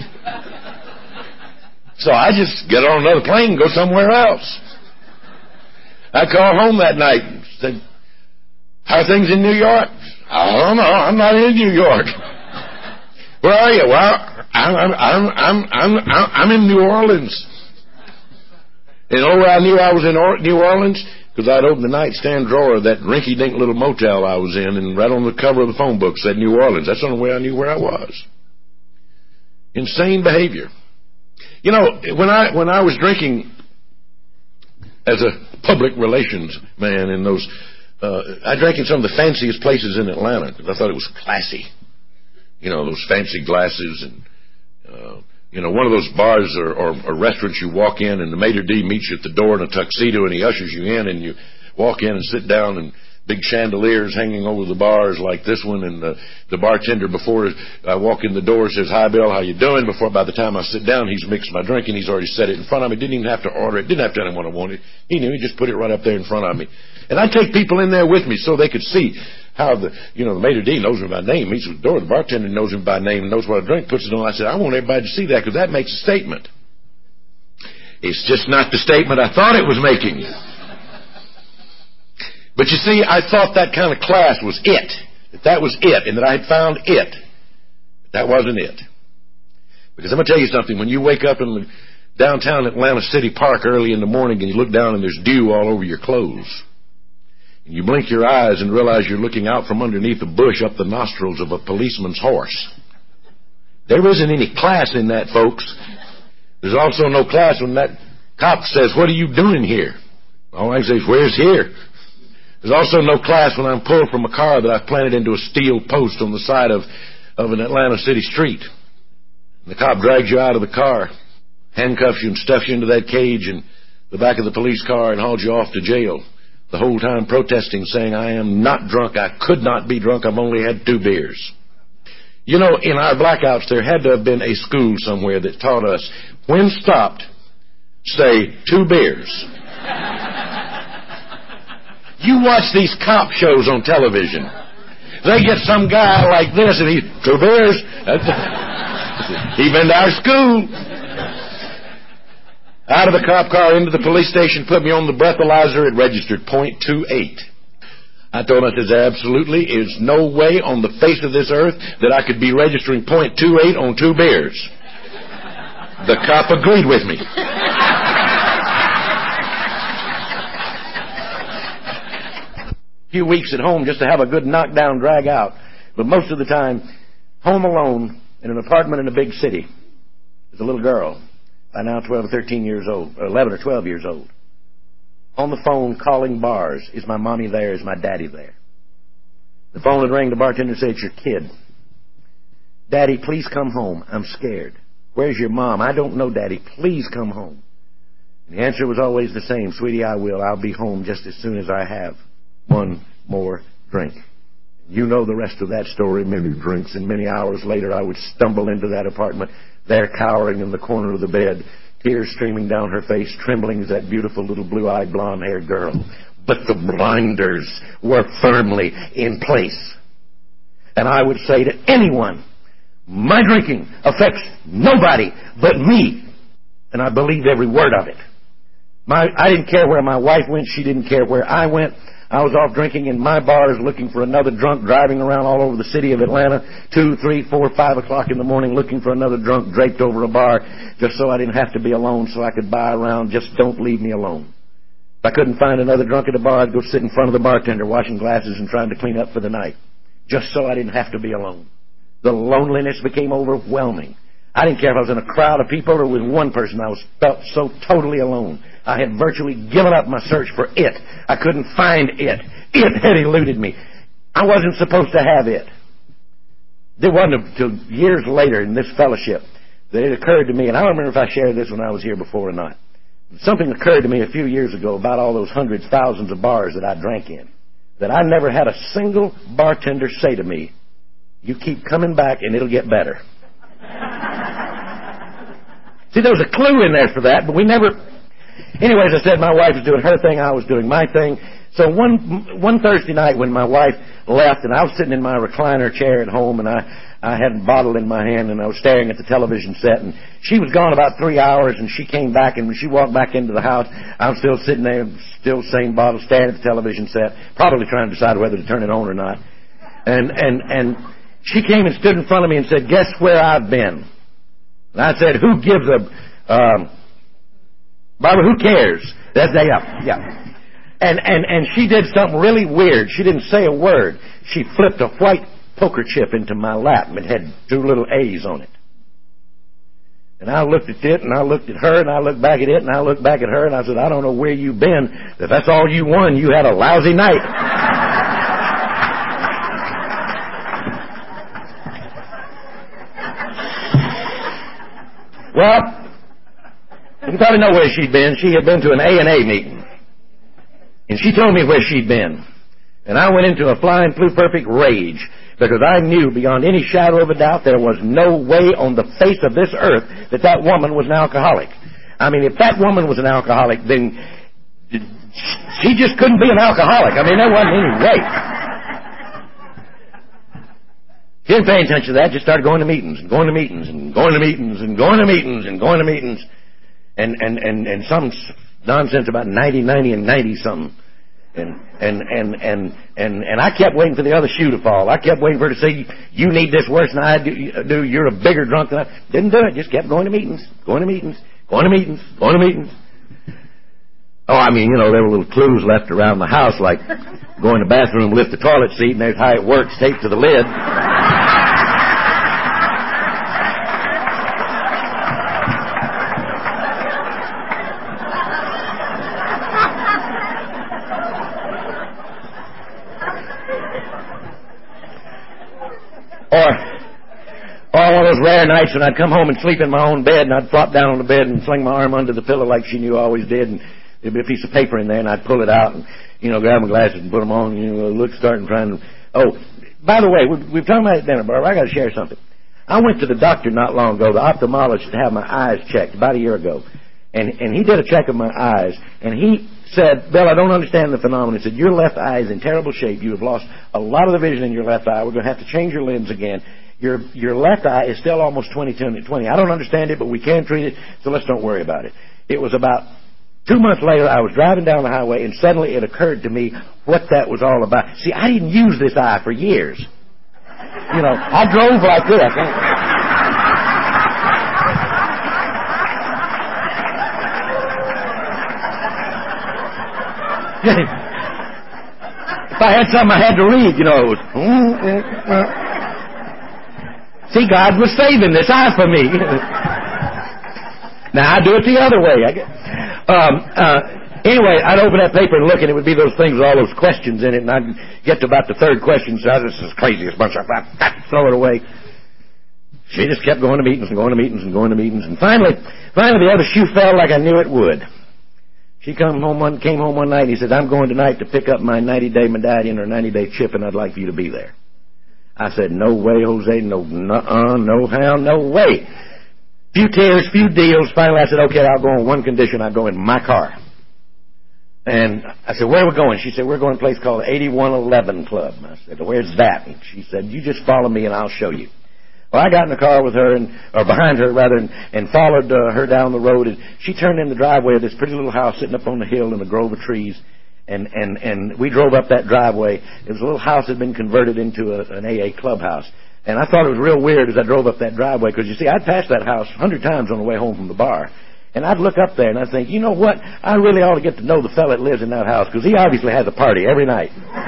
So I just get on another plane and go somewhere else. I called home that night and said, how are things in New York? I don't know. I'm not in New York. Where are you? Well, I'm, I'm, I'm, I'm, I'm, I'm in New Orleans. And you know where I knew I was in or- New Orleans? Because I'd opened the nightstand drawer of that rinky-dink little motel I was in, and right on the cover of the phone book said New Orleans. That's the only way I knew where I was. Insane behavior. You know, when I when I was drinking as a public relations man in those, uh, I drank in some of the fanciest places in Atlanta because I thought it was classy. You know, those fancy glasses and, uh, you know, one of those bars or, or, or restaurants you walk in and the maitre d' meets you at the door in a tuxedo and he ushers you in and you walk in and sit down and big chandeliers hanging over the bars like this one, and the, the bartender before I walk in the door says, hi, Bill, how you doing? Before, by the time I sit down, he's mixed my drink and he's already set it in front of me. Didn't even have to order it. Didn't have to tell him what I wanted. He knew. He just put it right up there in front of me. And I take people in there with me so they could see how the, you know, the maitre d' knows me by name, meets at the door. The bartender knows me by name and knows what I drink, puts it on. I said, I want everybody to see that because that makes a statement. It's just not the statement I thought it was making. But you see, I thought that kind of class was it. That that was it, and that I had found it. But that wasn't it. Because I'm going to tell you something. When you wake up in downtown Atlanta City Park early in the morning and you look down and there's dew all over your clothes, and you blink your eyes and realize you're looking out from underneath a bush up the nostrils of a policeman's horse, there isn't any class in that, folks. There's also no class when that cop says, what are you doing here? All I can say is, where's here? There's also no class when I'm pulled from a car that I've planted into a steel post on the side of, of an Atlanta city street. And the cop drags you out of the car, handcuffs you and stuffs you into that cage in the back of the police car and hauls you off to jail. The whole time protesting, saying, I am not drunk. I could not be drunk. I've only had two beers. You know, in our blackouts, there had to have been a school somewhere that taught us, when stopped, say, two beers. You watch these cop shows on television. They get some guy like this, and he, two beers. He been to our school. Out of the cop car, into the police station, put me on the breathalyzer. It registered point two eight. I told him, I said, there absolutely is no way on the face of this earth that I could be registering point two eight on two beers. The cop agreed with me. Few weeks at home just to have a good knockdown drag out, but most of the time home alone in an apartment in a big city. There's a little girl, by now twelve or thirteen years old, or eleven or twelve years old, on the phone calling bars. Is my mommy there? Is my daddy there? The phone would ring, the bartender would say, it's your kid. Daddy, please come home. I'm scared. Where's your mom? I don't know, Daddy. Please come home. And the answer was always the same. Sweetie, I will. I'll be home just as soon as I have one more drink. You know the rest of that story. Many drinks, and many hours later I would stumble into that apartment, there cowering in the corner of the bed, tears streaming down her face, trembling as that beautiful little blue-eyed, blonde-haired girl. But the blinders were firmly in place. And I would say to anyone, my drinking affects nobody but me. And I believed every word of it. My, I didn't care where my wife went. She didn't care where I went. I was off drinking in my bars, looking for another drunk, driving around all over the city of Atlanta, two, three, four, five o'clock in the morning, looking for another drunk draped over a bar, just so I didn't have to be alone, so I could buy around. Just don't leave me alone. If I couldn't find another drunk at a bar, I'd go sit in front of the bartender, washing glasses and trying to clean up for the night, just so I didn't have to be alone. The loneliness became overwhelming. I didn't care if I was in a crowd of people or with one person. I was felt so totally alone. I had virtually given up my search for it. I couldn't find it. It had eluded me. I wasn't supposed to have it. It wasn't until years later in this fellowship that it occurred to me, and I don't remember if I shared this when I was here before or not. Something occurred to me a few years ago about all those hundreds, thousands of bars that I drank in, that I never had a single bartender say to me, you keep coming back and it'll get better. See, there was a clue in there for that, but we never... Anyways, I said my wife was doing her thing, I was doing my thing. So one one Thursday night when my wife left, and I was sitting in my recliner chair at home, and I, I had a bottle in my hand, and I was staring at the television set, and she was gone about three hours, and she came back, and when she walked back into the house, I was still sitting there, still same bottle, staring at the television set, probably trying to decide whether to turn it on or not. And, and, and she came and stood in front of me and said, guess where I've been? And I said, who gives a... Um, Barbara, who cares? That's yeah, yeah. And and and she did something really weird. She didn't say a word. She flipped a white poker chip into my lap, and it had two little A's on it. And I looked at it, and I looked at her, and I looked back at it, and I looked back at her, and I said, I don't know where you've been. If that's all you won, you had a lousy night. Well, you probably know where she'd been. She had been to an A and A meeting. And she told me where she'd been. And I went into a flying pluperfect rage because I knew beyond any shadow of a doubt there was no way on the face of this earth that that woman was an alcoholic. I mean, if that woman was an alcoholic, then she just couldn't be an alcoholic. I mean, there wasn't any way. She didn't pay attention to that, just started going to meetings and going to meetings and going to meetings and going to meetings and going to meetings. And, and, and, and some nonsense about ninety, ninety, and ninety something. And, and, and, and, and, and I kept waiting for the other shoe to fall. I kept waiting for her to say, you need this worse than I do. You're a bigger drunk than I. Didn't do it. Just kept going to meetings, going to meetings, going to meetings, going to meetings. Oh, I mean, you know, there were little clues left around the house, like go in the bathroom, lift the toilet seat, and there's how it works, taped to the lid. Or, or one of those rare nights when I'd come home and sleep in my own bed, and I'd flop down on the bed and fling my arm under the pillow like she knew I always did, and there'd be a piece of paper in there, and I'd pull it out and, you know, grab my glasses and put them on, and, you know, look, starting trying to... Oh, by the way, we've, we've talked about it at dinner, Barbara. I got to share something. I went to the doctor not long ago, the ophthalmologist, to have my eyes checked about a year ago, and and he did a check of my eyes, and he said, Bill, I don't understand the phenomenon. He said, your left eye is in terrible shape. You have lost a lot of the vision in your left eye. We're going to have to change your lens again. Your your left eye is still almost twenty twenty. I don't understand it, but we can treat it, so let's don't worry about it. It was about two months later, I was driving down the highway, and suddenly it occurred to me what that was all about. See, I didn't use this eye for years. You know, I drove like this. If I had something I had to read, you know, it was... See, God was saving this eye for me. Now, I do it the other way. I get, um, uh, anyway, I'd open that paper and look, and it would be those things with all those questions in it, and I'd get to about the third question, so this is the craziest bunch of... I'd throw it away. She just kept going to meetings and going to meetings and going to meetings. And finally, finally the other shoe fell like I knew it would. She come home one, came home one night and he said, I'm going tonight to pick up my ninety-day medallion or ninety-day chip, and I'd like for you to be there. I said, no way, Jose, no, nuh-uh, no how, no way. Few tears, few deals. Finally, I said, okay, I'll go on one condition. I'll go in my car. And I said, where are we going? She said, we're going to a place called eighty-one eleven Club. I said, where's that? And she said, you just follow me and I'll show you. Well, I got in the car with her, and or behind her, rather, and, and followed uh, her down the road. And she turned in the driveway of this pretty little house sitting up on the hill in a grove of trees. And, and, and we drove up that driveway. It was a little house that had been converted into a, an A A clubhouse. And I thought it was real weird as I drove up that driveway, because, you see, I'd passed that house a hundred times on the way home from the bar. And I'd look up there and I'd think, you know what? I really ought to get to know the fella that lives in that house, because he obviously has a party every night.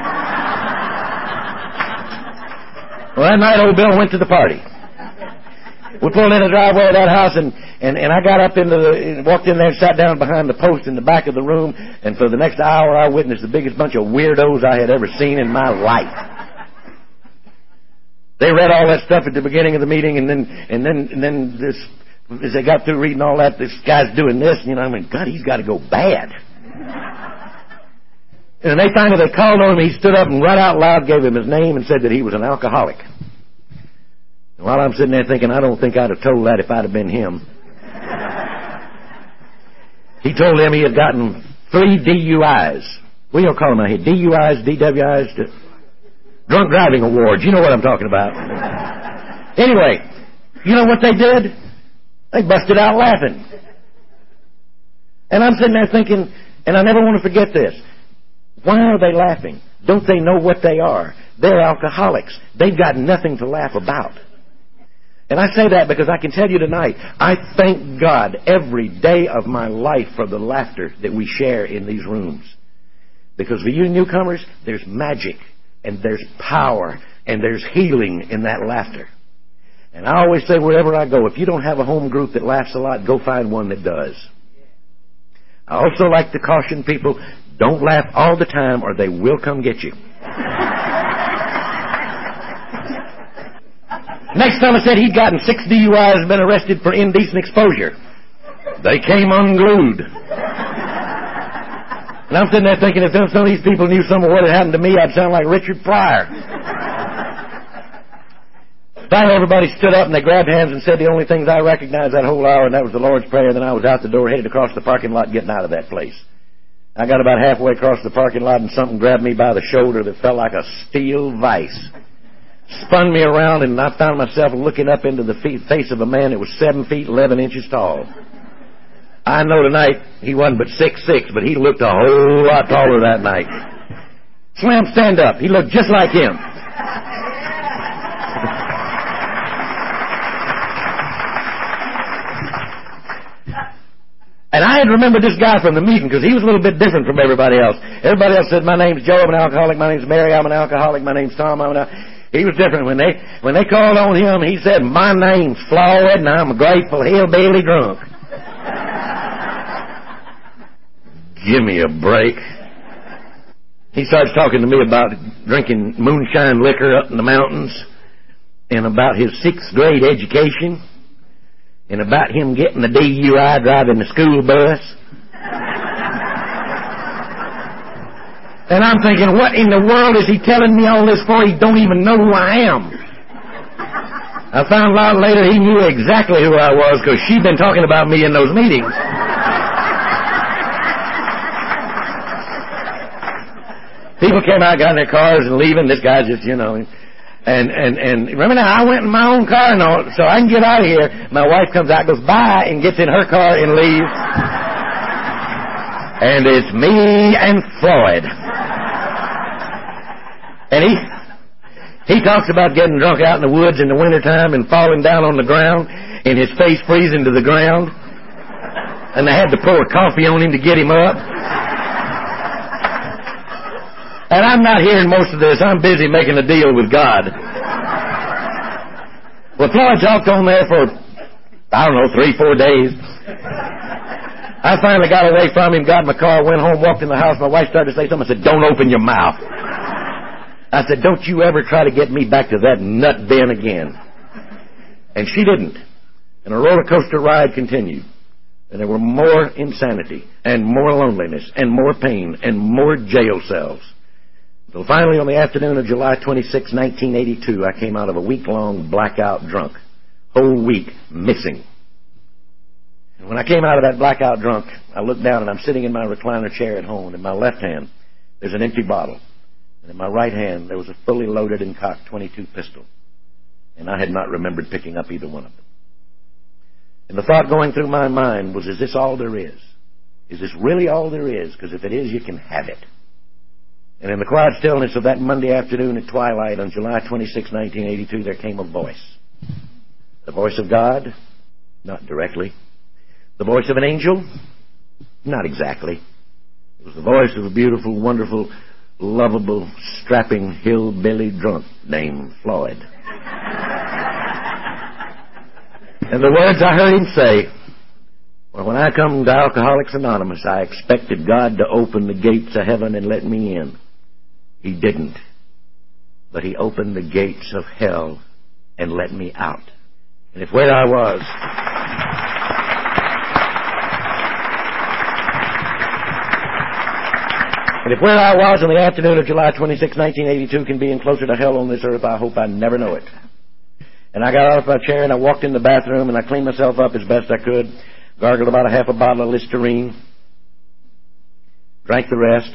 Well, that night old Bill went to the party. We pulled in the driveway of that house, and, and, and I got up into the, walked in there and sat down behind the post in the back of the room, and for the next hour I witnessed the biggest bunch of weirdos I had ever seen in my life. They read all that stuff at the beginning of the meeting, and then, and then, and then this, as they got through reading all that, this guy's doing this, and you know, I mean, God, he's got to go bad. And they finally, they called on him, he stood up and right out loud gave him his name and said that he was an alcoholic. And while I'm sitting there thinking, I don't think I'd have told that if I'd have been him. He told them he had gotten three D U Is. What do you call them out here? D U Is, D W Is? Drunk driving awards. You know what I'm talking about. Anyway, you know what they did? They busted out laughing. And I'm sitting there thinking, and I never want to forget this, why are they laughing? Don't they know what they are? They're alcoholics. They've got nothing to laugh about. And I say that because I can tell you tonight, I thank God every day of my life for the laughter that we share in these rooms. Because for you newcomers, there's magic, and there's power, and there's healing in that laughter. And I always say wherever I go, if you don't have a home group that laughs a lot, go find one that does. I also like to caution people, don't laugh all the time or they will come get you. Next fellow said he'd gotten six D U Is and been arrested for indecent exposure. They came unglued. And I'm sitting there thinking, if some of these people knew some of what had happened to me, I'd sound like Richard Pryor. Finally, everybody stood up and they grabbed hands and said the only things I recognized that whole hour, and that was the Lord's Prayer. Then I was out the door, headed across the parking lot, getting out of that place. I got about halfway across the parking lot, and something grabbed me by the shoulder that felt like a steel vice. Spun me around, and I found myself looking up into the face of a man that was seven feet eleven inches tall. I know tonight he wasn't but six six, but he looked a whole lot taller that night. Slam, stand up. He looked just like him. And I had remembered this guy from the meeting because he was a little bit different from everybody else. Everybody else said, my name's Joe, I'm an alcoholic. My name's Mary, I'm an alcoholic. My name's Tom, I'm an alcoholic. He was different. When they when they called on him, he said, my name's Floyd, and I'm a grateful hillbilly drunk. Give me a break. He starts talking to me about drinking moonshine liquor up in the mountains, and about his sixth grade education, and about him getting the D U I driving the school bus. And I'm thinking, what in the world is he telling me all this for? He don't even know who I am. I found out later he knew exactly who I was because she'd been talking about me in those meetings. People came out, got in their cars and leaving. This guy just, you know... And, and, and remember now, I went in my own car and all, so I can get out of here. My wife comes out, goes, bye, and gets in her car and leaves. And it's me and Floyd. And he, he talks about getting drunk out in the woods in the wintertime and falling down on the ground and his face freezing to the ground. And they had to pour coffee on him to get him up. And I'm not hearing most of this. I'm busy making a deal with God. Well, Floyd talked on there for, I don't know, three, four days. I finally got away from him, got in my car, went home, walked in the house. My wife started to say something. I said, don't open your mouth. I said, don't you ever try to get me back to that nut den again. And she didn't. And the roller coaster ride continued. And there were more insanity and more loneliness and more pain and more jail cells. Until finally on the afternoon of July twenty-sixth, nineteen eighty-two, I came out of a week-long blackout drunk. Whole week missing. And when I came out of that blackout drunk, I looked down and I'm sitting in my recliner chair at home. And in my left hand, there's an empty bottle. And in my right hand, there was a fully loaded and cocked twenty-two pistol. And I had not remembered picking up either one of them. And the thought going through my mind was, is this all there is? Is this really all there is? Because if it is, you can have it. And in the quiet stillness of that Monday afternoon at twilight on July twenty-sixth, nineteen eighty-two, there came a voice. The voice of God? Not directly. The voice of an angel? Not exactly. It was the voice of a beautiful, wonderful, lovable, strapping hillbilly drunk named Floyd. And the words I heard him say were, when I come to Alcoholics Anonymous, I expected God to open the gates of heaven and let me in. He didn't. But he opened the gates of hell and let me out. And if where I was... And if where I was on the afternoon of July twenty-sixth, nineteen eighty-two can be any closer to hell on this earth, I hope I never know it. And I got out of my chair and I walked in the bathroom and I cleaned myself up as best I could, gargled about a half a bottle of Listerine, drank the rest.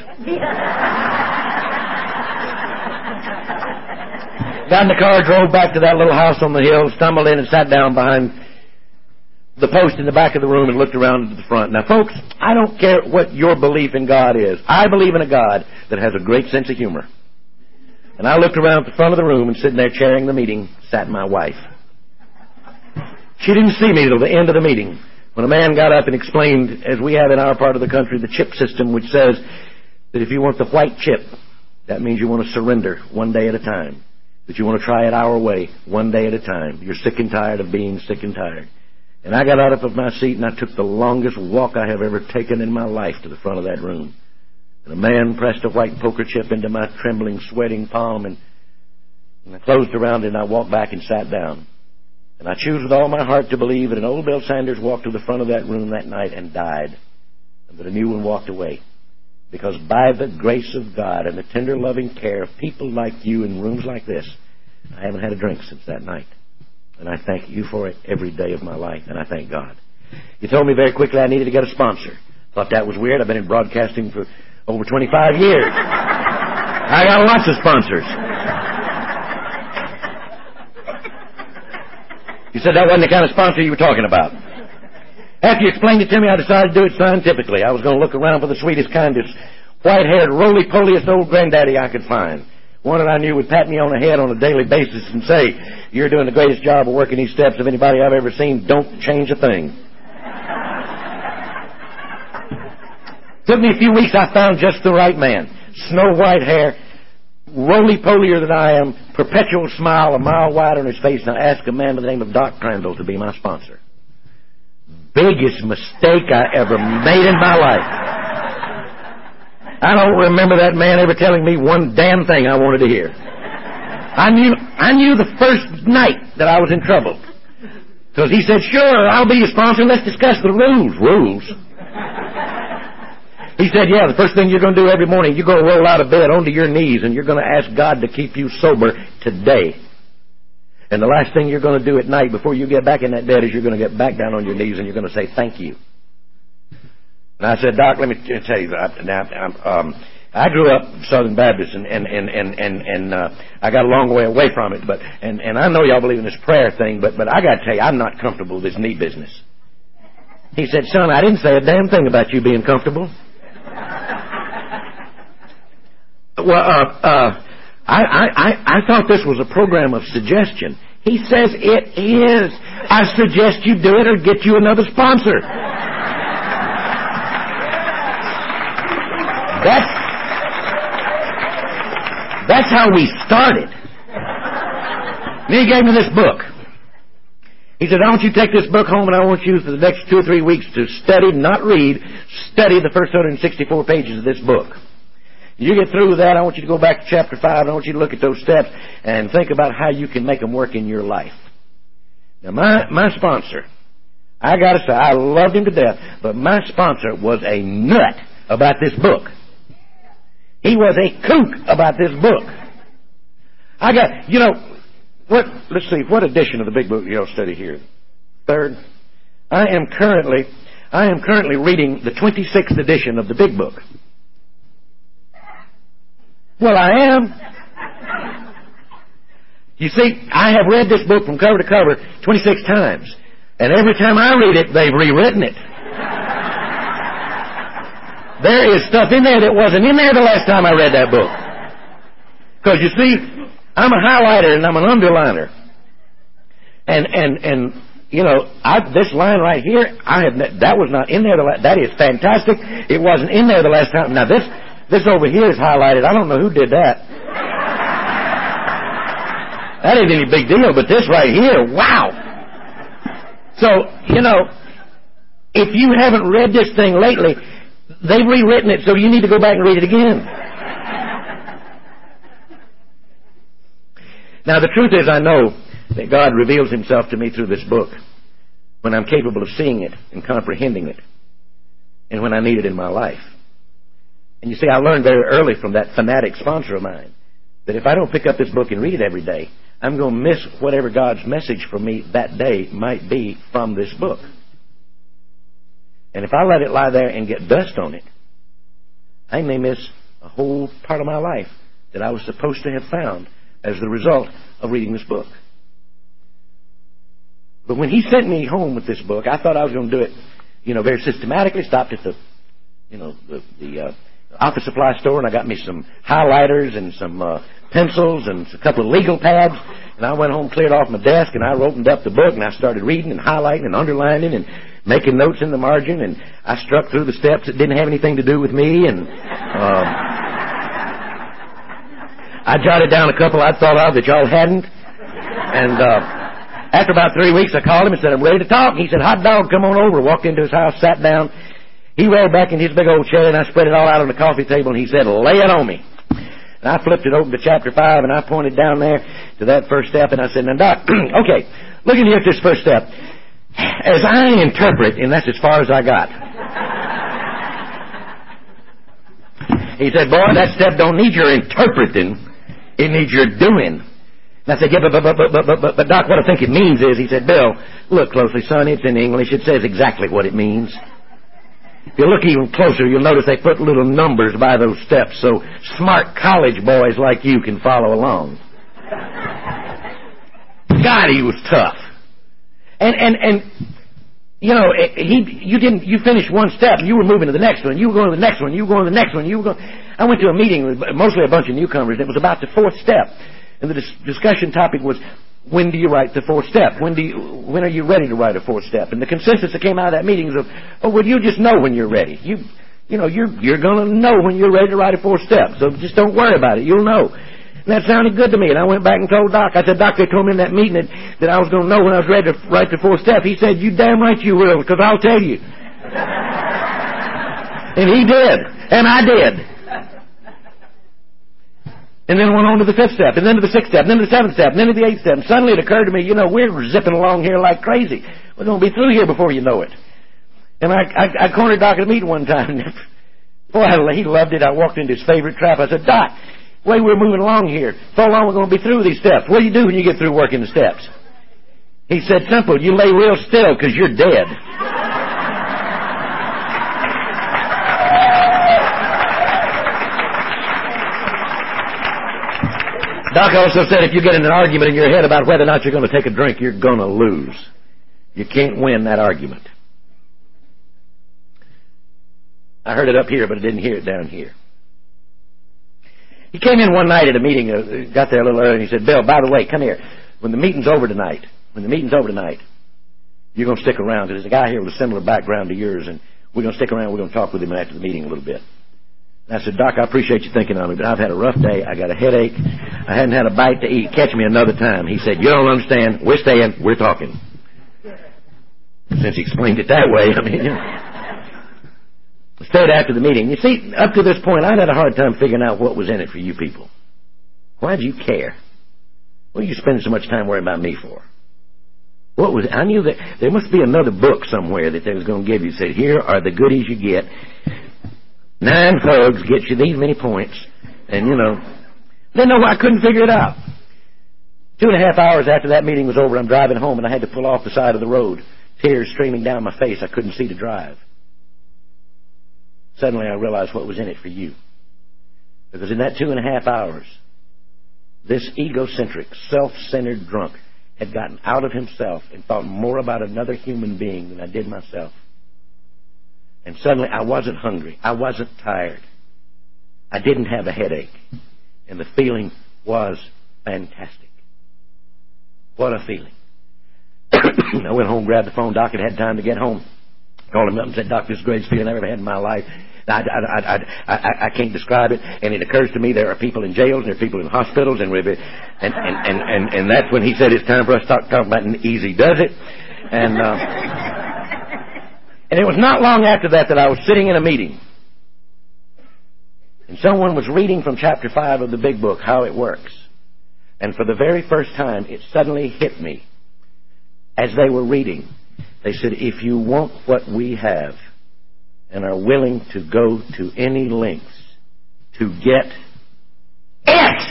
Got in the car, drove back to that little house on the hill, stumbled in and sat down behind the post in the back of the room and looked around to the front. Now, folks, I don't care what your belief in God is. I believe in a God that has a great sense of humor. And I looked around at the front of the room, and sitting there chairing the meeting sat my wife. She didn't see me till the end of the meeting, when a man got up and explained, as we have in our part of the country, the chip system, which says that if you want the white chip, that means you want to surrender one day at a time. That you want to try it our way, one day at a time. You're sick and tired of being sick and tired. And I got out of my seat, and I took the longest walk I have ever taken in my life to the front of that room. And a man pressed a white poker chip into my trembling, sweating palm, and, and I closed around it, and I walked back and sat down. And I choose with all my heart to believe that an old Bill Sanders walked to the front of that room that night and died, and that a new one walked away. Because by the grace of God and the tender, loving care of people like you in rooms like this, I haven't had a drink since that night. And I thank you for it every day of my life, and I thank God. You told me very quickly I needed to get a sponsor. Thought that was weird. I've been in broadcasting for over twenty-five years. I got lots of sponsors. You said that wasn't the kind of sponsor you were talking about. After you explained it to me, I decided to do it scientifically. I was going to look around for the sweetest, kindest, white-haired, roly-poliest old granddaddy I could find. One that I knew would pat me on the head on a daily basis and say, "You're doing the greatest job of working these steps of anybody I've ever seen. Don't change a thing." Took me a few weeks. I found just the right man. Snow white hair, roly-polier than I am, perpetual smile, a mile wide on his face, and I asked a man by the name of Doc Crandall to be my sponsor. Biggest mistake I ever made in my life. I don't remember that man ever telling me one damn thing I wanted to hear. I knew I knew the first night that I was in trouble. Because he said, "Sure, I'll be your sponsor. Let's discuss the rules." Rules? He said, "Yeah, the first thing you're going to do every morning, you're going to roll out of bed onto your knees, and you're going to ask God to keep you sober today. And the last thing you're going to do at night before you get back in that bed is you're going to get back down on your knees, and you're going to say, 'Thank you.'" And I said, "Doc, let me tell you, now, um, I grew up Southern Baptist, and and and and and, and uh, I got a long way away from it. But and and I know y'all believe in this prayer thing, but but I got to tell you, I'm not comfortable with this knee business." He said, "Son, I didn't say a damn thing about you being comfortable." Well, uh, uh, I, I I I thought this was a program of suggestion. He says it is. I suggest you do it or get you another sponsor. That's, that's how we started. And he gave me this book. He said, "I want you to take this book home, and I want you for the next two or three weeks to study, not read, study the first one hundred sixty-four pages of this book. You get through with that, I want you to go back to chapter five, and I want you to look at those steps and think about how you can make them work in your life. Now, my, my sponsor, I got to say, I loved him to death, but my sponsor was a nut about this book. He was a kook about this book. I got, you know, what? Let's see, what edition of the Big Book do y'all study here? Third? I am currently, I am currently reading the twenty-sixth edition of the Big Book. Well, I am. You see, I have read this book from cover to cover twenty-six times. And every time I read it, they've rewritten it. There is stuff in there that wasn't in there the last time I read that book. Because you see, I'm a highlighter and I'm an underliner. And, and, and, you know, I, this line right here, I have, that was not in there the last, that is fantastic. It wasn't in there the last time. Now this, this over here is highlighted. I don't know who did that. That ain't any big deal, but this right here, wow. So, you know, if you haven't read this thing lately, they've rewritten it, so you need to go back and read it again. Now, the truth is, I know that God reveals himself to me through this book when I'm capable of seeing it and comprehending it, and when I need it in my life. And you see, I learned very early from that fanatic sponsor of mine that if I don't pick up this book and read it every day, I'm going to miss whatever God's message for me that day might be from this book. And if I let it lie there and get dust on it, I may miss a whole part of my life that I was supposed to have found as the result of reading this book. But when he sent me home with this book, I thought I was going to do it, you know, very systematically. Stopped at the, you know, the, the uh, office supply store, and I got me some highlighters and some uh, pencils and a couple of legal pads. And I went home, cleared off my desk, and I opened up the book, and I started reading and highlighting and underlining and making notes in the margin. And I struck through the steps that didn't have anything to do with me. And um, I jotted down a couple I thought of that y'all hadn't. And uh, after about three weeks, I called him and said, I'm ready to talk. He said, hot dog, come on over. Walked into his house, sat down. He rolled back in his big old chair, and I spread it all out on the coffee table, and he said, lay it on me. And I flipped it open to chapter five, and I pointed down there to that first step, and I said, now, Doc, okay, look at here at this first step. As I interpret, and that's as far as I got. He said, boy, that step don't need your interpreting. It needs your doing. And I said, yeah, but, but, but, but, but, but, but, Doc, what I think it means is, he said, Bill, look closely, son, it's in English. It says exactly what it means. If you look even closer, you'll notice they put little numbers by those steps so smart college boys like you can follow along. God, he was tough. And, and, and, you know, he, you didn't, you finished one step, you were moving to the next one, you were going to the next one, you were going to the next one, you were going, I went to a meeting with mostly a bunch of newcomers, and it was about the fourth step. And the dis- discussion topic was, when do you write the fourth step? When do you, when are you ready to write a fourth step? And the consensus that came out of that meeting was, oh, well, you just know when you're ready. You, you know, you're, you're going to know when you're ready to write a fourth step. So just don't worry about it. You'll know. And that sounded good to me. And I went back and told Doc. I said, Doc, they told me in that meeting that, that I was going to know when I was ready to write the fourth step. He said, you damn right you will, because I'll tell you. And he did. And I did. And then went on to the fifth step, and then to the sixth step, and then to the seventh step, and then to the eighth step. And suddenly it occurred to me, you know, we're zipping along here like crazy. We're going to be through here before you know it. And I, I, I cornered Doc at a meeting one time. Boy, he loved it. I walked into his favorite trap. I said, Doc, the way we're moving along here, so long we're going to be through these steps. What do you do when you get through working the steps? He said, simple, you lay real still because you're dead. Doc also said if you get in an argument in your head about whether or not you're going to take a drink, you're going to lose. You can't win that argument. I heard it up here, but I didn't hear it down here. He came in one night at a meeting, uh, got there a little early, and he said, Bill, by the way, come here. When the meeting's over tonight, when the meeting's over tonight, you're going to stick around. There's a guy here with a similar background to yours, and we're going to stick around. We're going to talk with him after the meeting a little bit. I said, Doc, I appreciate you thinking of me, but I've had a rough day. I got a headache. I hadn't had a bite to eat. Catch me another time. He said, you don't understand. We're staying. We're talking. Since he explained it that way, I mean, you know. Stayed after the meeting. You see, up to this point, I'd had a hard time figuring out what was in it for you people. Why'd you care? What are you spending so much time worrying about me for? What was I knew that there must be another book somewhere that they was going to give you. Said, here are the goodies you get. Nine thugs get you these many points. And, you know, then no, I couldn't figure it out. Two and a half hours after that meeting was over, I'm driving home, and I had to pull off the side of the road. Tears streaming down my face. I couldn't see to drive. Suddenly I realized what was in it for you. Because in that two and a half hours, this egocentric, self-centered drunk had gotten out of himself and thought more about another human being than I did myself. And suddenly I wasn't hungry. I wasn't tired. I didn't have a headache. And the feeling was fantastic. What a feeling. I went home, grabbed the phone. Doc had had time to get home. Called him up and said, Doc, this is the greatest feeling I've ever had in my life. I, I, I, I, I can't describe it. And it occurs to me there are people in jails, and there are people in hospitals, and, and, and, and, and, and that's when he said it's time for us to start talking about easy does it. And, uh, and it was not long after that that I was sitting in a meeting. And someone was reading from chapter five of the big book, How It Works. And for the very first time, it suddenly hit me. As they were reading, they said, if you want what we have and are willing to go to any lengths to get it,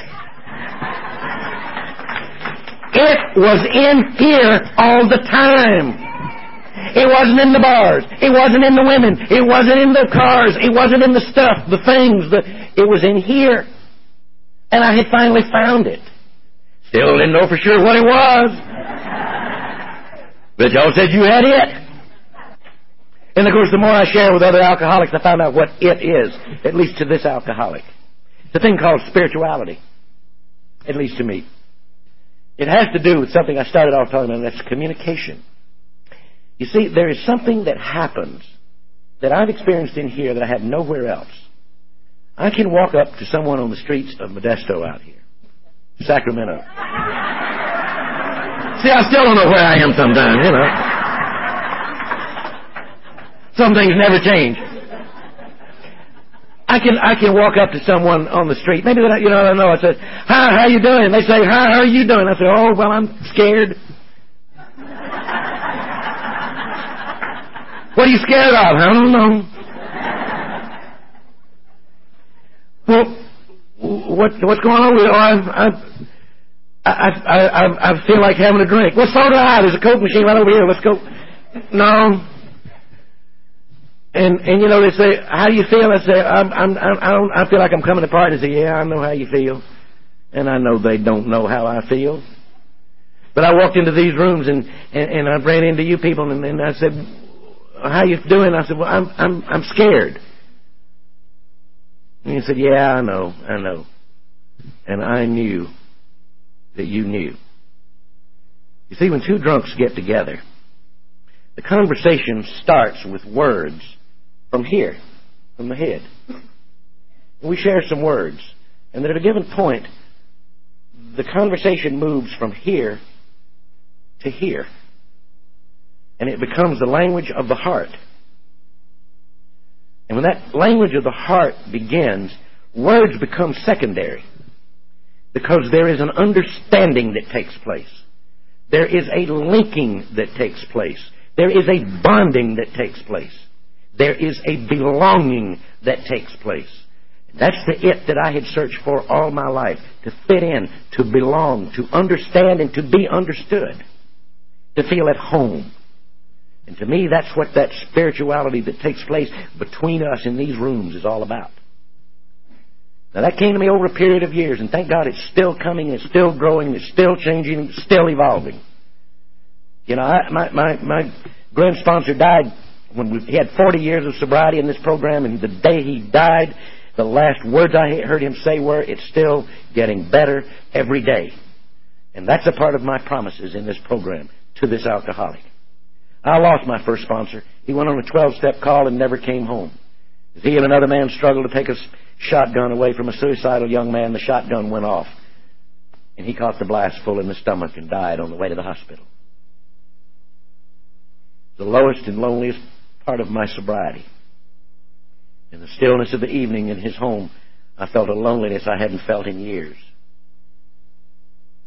it was in here all the time. It wasn't in the bars. It wasn't in the women. It wasn't in the cars. It wasn't in the stuff, the things. The, it was in here. And I had finally found it. Still didn't know for sure what it was. But y'all said you had it. And of course, the more I share with other alcoholics, I found out what it is, at least to this alcoholic. It's a thing called spirituality, at least to me. It has to do with something I started off talking about, and that's communication. You see, there is something that happens that I've experienced in here that I have nowhere else. I can walk up to someone on the streets of Modesto out here, Sacramento. See, I still don't know where I am sometimes, you know. Some things never change. I can I can walk up to someone on the street. Maybe they, you know, I don't know. I said, "Hi, how you doing?" They say, "Hi, how are you doing?" I say, "Oh, well, I'm scared." What are you scared of? I don't know. Well, what what's going on with you? Oh, I'm, I'm I, I, I, I feel like having a drink. Well, so do I. There's a Coke machine right over here. Let's go. No. And, and you know, they say, how do you feel? I say, I'm, I'm, I don't, I feel like I'm coming apart. They say, yeah, I know how you feel. And I know they don't know how I feel. But I walked into these rooms and, and, and I ran into you people and, and I said, how you doing? I said, well, I'm, I'm, I'm scared. And he said, yeah, I know, I know. And I knew that you knew. You see, when two drunks get together, the conversation starts with words from here, from the head. And we share some words. And at a given point, the conversation moves from here to here. And it becomes the language of the heart. And when that language of the heart begins, words become secondary. Because there is an understanding that takes place. There is a linking that takes place. There is a bonding that takes place. There is a belonging that takes place. That's the it that I had searched for all my life. To fit in, to belong, to understand and to be understood. To feel at home. And to me, that's what that spirituality that takes place between us in these rooms is all about. Now, that came to me over a period of years, and thank God it's still coming, it's still growing, it's still changing, it's still evolving. You know, I, my, my, my grand sponsor died when we, he had forty years of sobriety in this program, and the day he died, the last words I heard him say were, it's still getting better every day. And that's a part of my promises in this program to this alcoholic. I lost my first sponsor. He went on a twelve-step call and never came home. As he and another man struggled to take a shotgun away from a suicidal young man, the shotgun went off. And he caught the blast full in the stomach and died on the way to the hospital. The lowest and loneliest part of my sobriety. In the stillness of the evening in his home, I felt a loneliness I hadn't felt in years.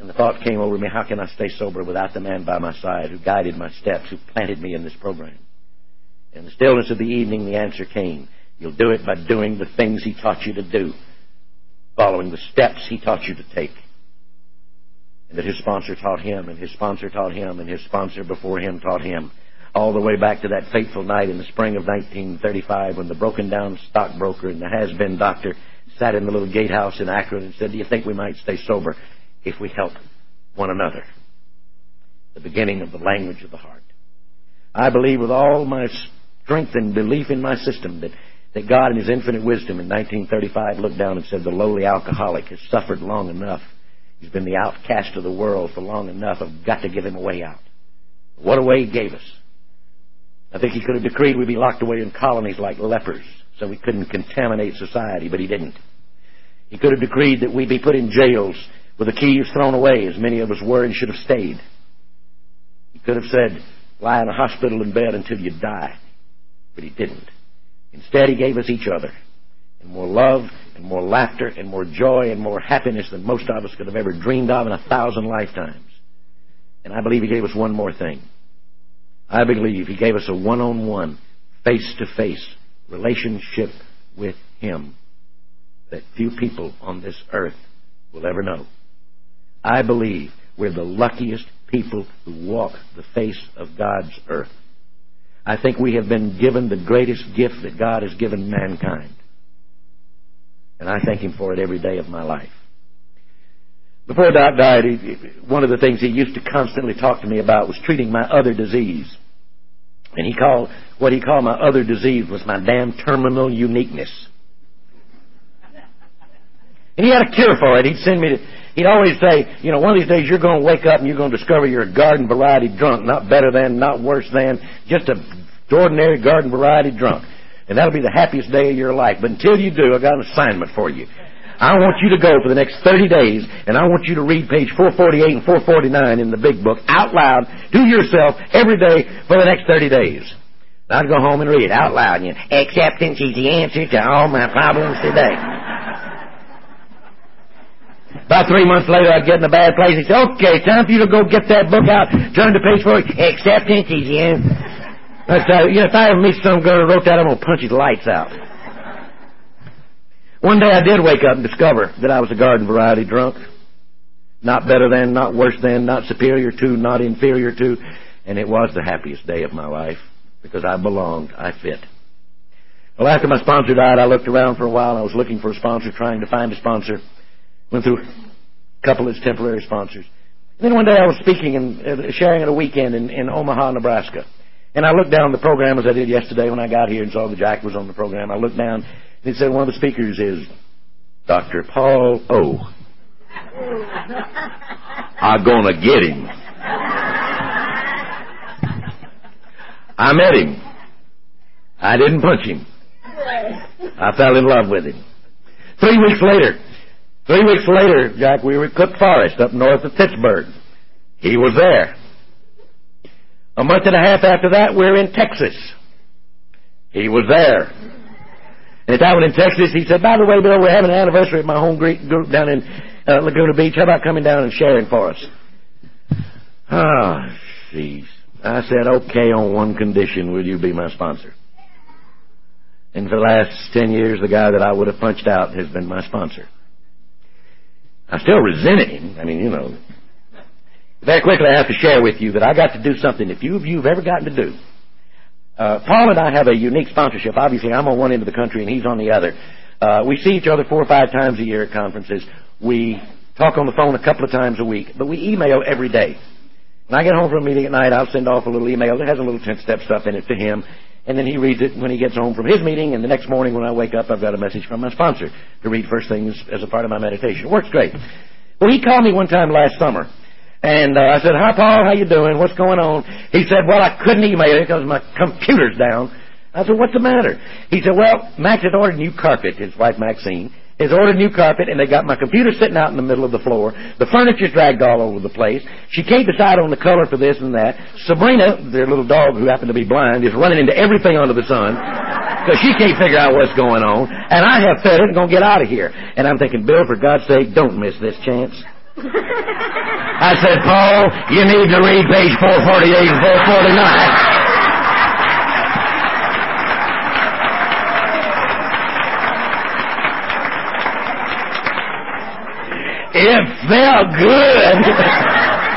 And the thought came over me, how can I stay sober without the man by my side who guided my steps, who planted me in this program? In the stillness of the evening, the answer came. You'll do it by doing the things he taught you to do, following the steps he taught you to take. And that his sponsor taught him, and his sponsor taught him, and his sponsor before him taught him. All the way back to that fateful night in the spring of nineteen thirty-five when the broken-down stockbroker and the has-been doctor sat in the little gatehouse in Akron and said, do you think we might stay sober if we help one another? The beginning of the language of the heart. I believe with all my strength and belief in my system that, that God in his infinite wisdom in nineteen thirty-five looked down and said, the lowly alcoholic has suffered long enough. He's been the outcast of the world for long enough. I've got to give him a way out. What a way he gave us. I think he could have decreed we'd be locked away in colonies like lepers so we couldn't contaminate society, but he didn't. He could have decreed that we'd be put in jails with the keys thrown away, as many of us were and should have stayed. He could have said, lie in a hospital in bed until you die, but he didn't. Instead, he gave us each other, and more love and more laughter and more joy and more happiness than most of us could have ever dreamed of in a thousand lifetimes. And I believe he gave us one more thing. I believe he gave us a one-on-one, face-to-face relationship with him that few people on this earth will ever know. I believe we're the luckiest people who walk the face of God's earth. I think we have been given the greatest gift that God has given mankind. And I thank him for it every day of my life. Before Doc died, he, one of the things he used to constantly talk to me about was treating my other disease. And he called, what he called my other disease was my damn terminal uniqueness. And he had a cure for it. He'd send me to, he'd always say, you know, one of these days you're going to wake up and you're going to discover you're a garden variety drunk, not better than, not worse than, just a ordinary garden variety drunk. And that'll be the happiest day of your life. But until you do, I've got an assignment for you. I want you to go for the next thirty days, and I want you to read page four forty-eight and four forty-nine in the big book out loud to yourself every day for the next thirty days. And I'd go home and read it out loud. You know, acceptance is the answer to all my problems today. About three months later, I'd get in a bad place. He'd say, okay, time for you to go get that book out. Turn to page four. Acceptance is the answer. I'd say, you know, if I ever meet some girl who wrote that, I'm going to punch his lights out. One day I did wake up and discover that I was a garden variety drunk. Not better than, not worse than, not superior to, not inferior to. And it was the happiest day of my life because I belonged, I fit. Well, after my sponsor died, I looked around for a while. I was looking for a sponsor, trying to find a sponsor. Went through a couple of his temporary sponsors. And then one day I was speaking and uh, sharing at a weekend in, in Omaha, Nebraska. And I looked down the program as I did yesterday when I got here and saw the Jack was on the program. I looked down. He said one of the speakers is Doctor Paul O. I'm gonna get him. I met him. I didn't punch him. I fell in love with him. Three weeks later, three weeks later, Jack, we were at Cook Forest up north of Pittsburgh. He was there. A month and a half after that, we're in Texas. He was there. And at that one in Texas, he said, by the way, Bill, we're having an anniversary at my home group down in uh, Laguna Beach. How about coming down and sharing for us? Ah, oh, jeez. I said, okay, on one condition, will you be my sponsor? And for the last ten years, the guy that I would have punched out has been my sponsor. I still resented him. I mean, you know. Very quickly, I have to share with you that I got to do something that few of you have ever gotten to do. Uh, Paul and I have a unique sponsorship. Obviously, I'm on one end of the country and he's on the other. Uh, we see each other four or five times a year at conferences. We talk on the phone a couple of times a week, but we email every day. When I get home from a meeting at night, I'll send off a little email that has a little ten-step stuff in it to him, and then he reads it when he gets home from his meeting, and the next morning when I wake up, I've got a message from my sponsor to read first things as a part of my meditation. It works great. Well, he called me one time last summer. And uh, I said, hi, Paul, how you doing? What's going on? He said, well, I couldn't email it because my computer's down. I said, what's the matter? He said, well, Max has ordered new carpet. His wife, Maxine, has ordered new carpet, and they got my computer sitting out in the middle of the floor. The furniture's dragged all over the place. She can't decide on the color for this and that. Sabrina, their little dog who happened to be blind, is running into everything under the sun because she can't figure out what's going on. And I have fed it and going to get out of here. And I'm thinking, Bill, for God's sake, don't miss this chance. I said, Paul, you need to read page four forty-eight and four forty-nine. It felt good.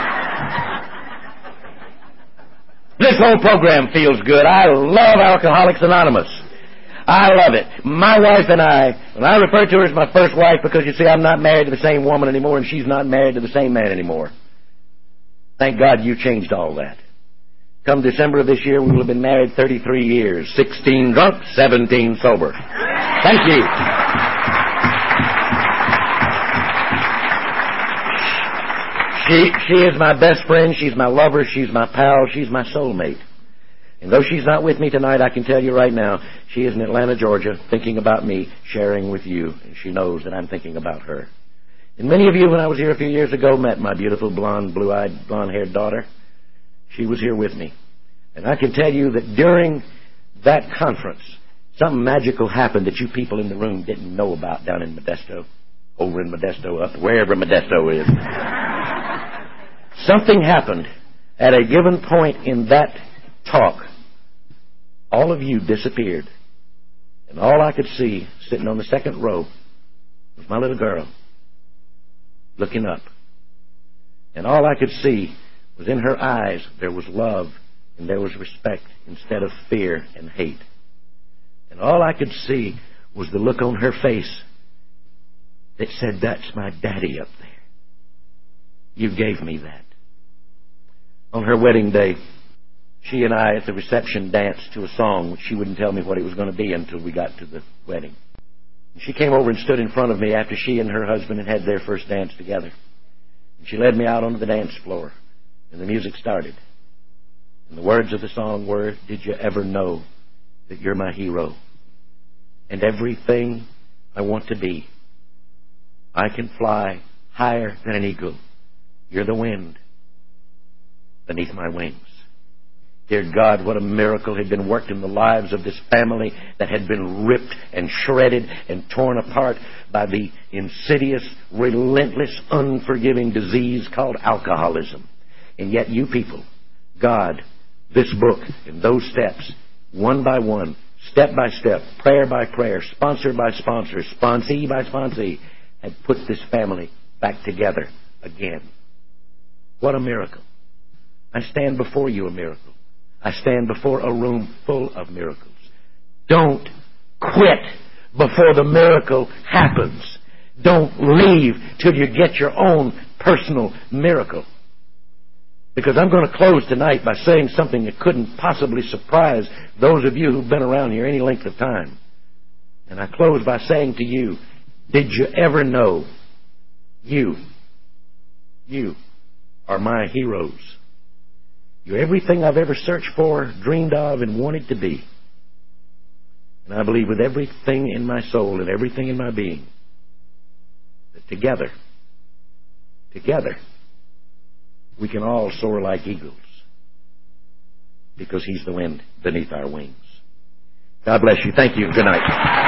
This whole program feels good. I love Alcoholics Anonymous. I love it. My wife and I, and I refer to her as my first wife because, you see, I'm not married to the same woman anymore, and she's not married to the same man anymore. Thank God you changed all that. Come December of this year, we will have been married thirty-three years. sixteen drunk, seventeen sober. Thank you. She, she is my best friend. She's my lover. She's my pal. She's my soulmate. And though she's not with me tonight, I can tell you right now, she is in Atlanta, Georgia, thinking about me, sharing with you, and she knows that I'm thinking about her. And many of you, when I was here a few years ago, met my beautiful blonde, blue-eyed, blonde-haired daughter. She was here with me. And I can tell you that during that conference, something magical happened that you people in the room didn't know about down in Modesto, over in Modesto, up wherever Modesto is. Something happened at a given point in that talk. All of you disappeared. And all I could see, sitting on the second row, was my little girl, looking up. And all I could see was in her eyes there was love and there was respect instead of fear and hate. And all I could see was the look on her face that said, that's my daddy up there. You gave me that. On her wedding day, she and I at the reception danced to a song which she wouldn't tell me what it was going to be until we got to the wedding. She came over and stood in front of me after she and her husband had had their first dance together. And she led me out onto the dance floor, and the music started. And the words of the song were, did you ever know that you're my hero? And everything I want to be. I can fly higher than an eagle. You're the wind beneath my wings. Dear God, what a miracle had been worked in the lives of this family that had been ripped and shredded and torn apart by the insidious, relentless, unforgiving disease called alcoholism. And yet you people, God, this book, and those steps, one by one, step by step, prayer by prayer, sponsor by sponsor, sponsee by sponsee, had put this family back together again. What a miracle. I stand before you a miracle. I stand before a room full of miracles. Don't quit before the miracle happens. Don't leave till you get your own personal miracle. Because I'm going to close tonight by saying something that couldn't possibly surprise those of you who've been around here any length of time. And I close by saying to you, did you ever know you, you are my heroes? You're everything I've ever searched for, dreamed of, and wanted to be. And I believe with everything in my soul and everything in my being that together, together, we can all soar like eagles because He's the wind beneath our wings. God bless you. Thank you. Good night.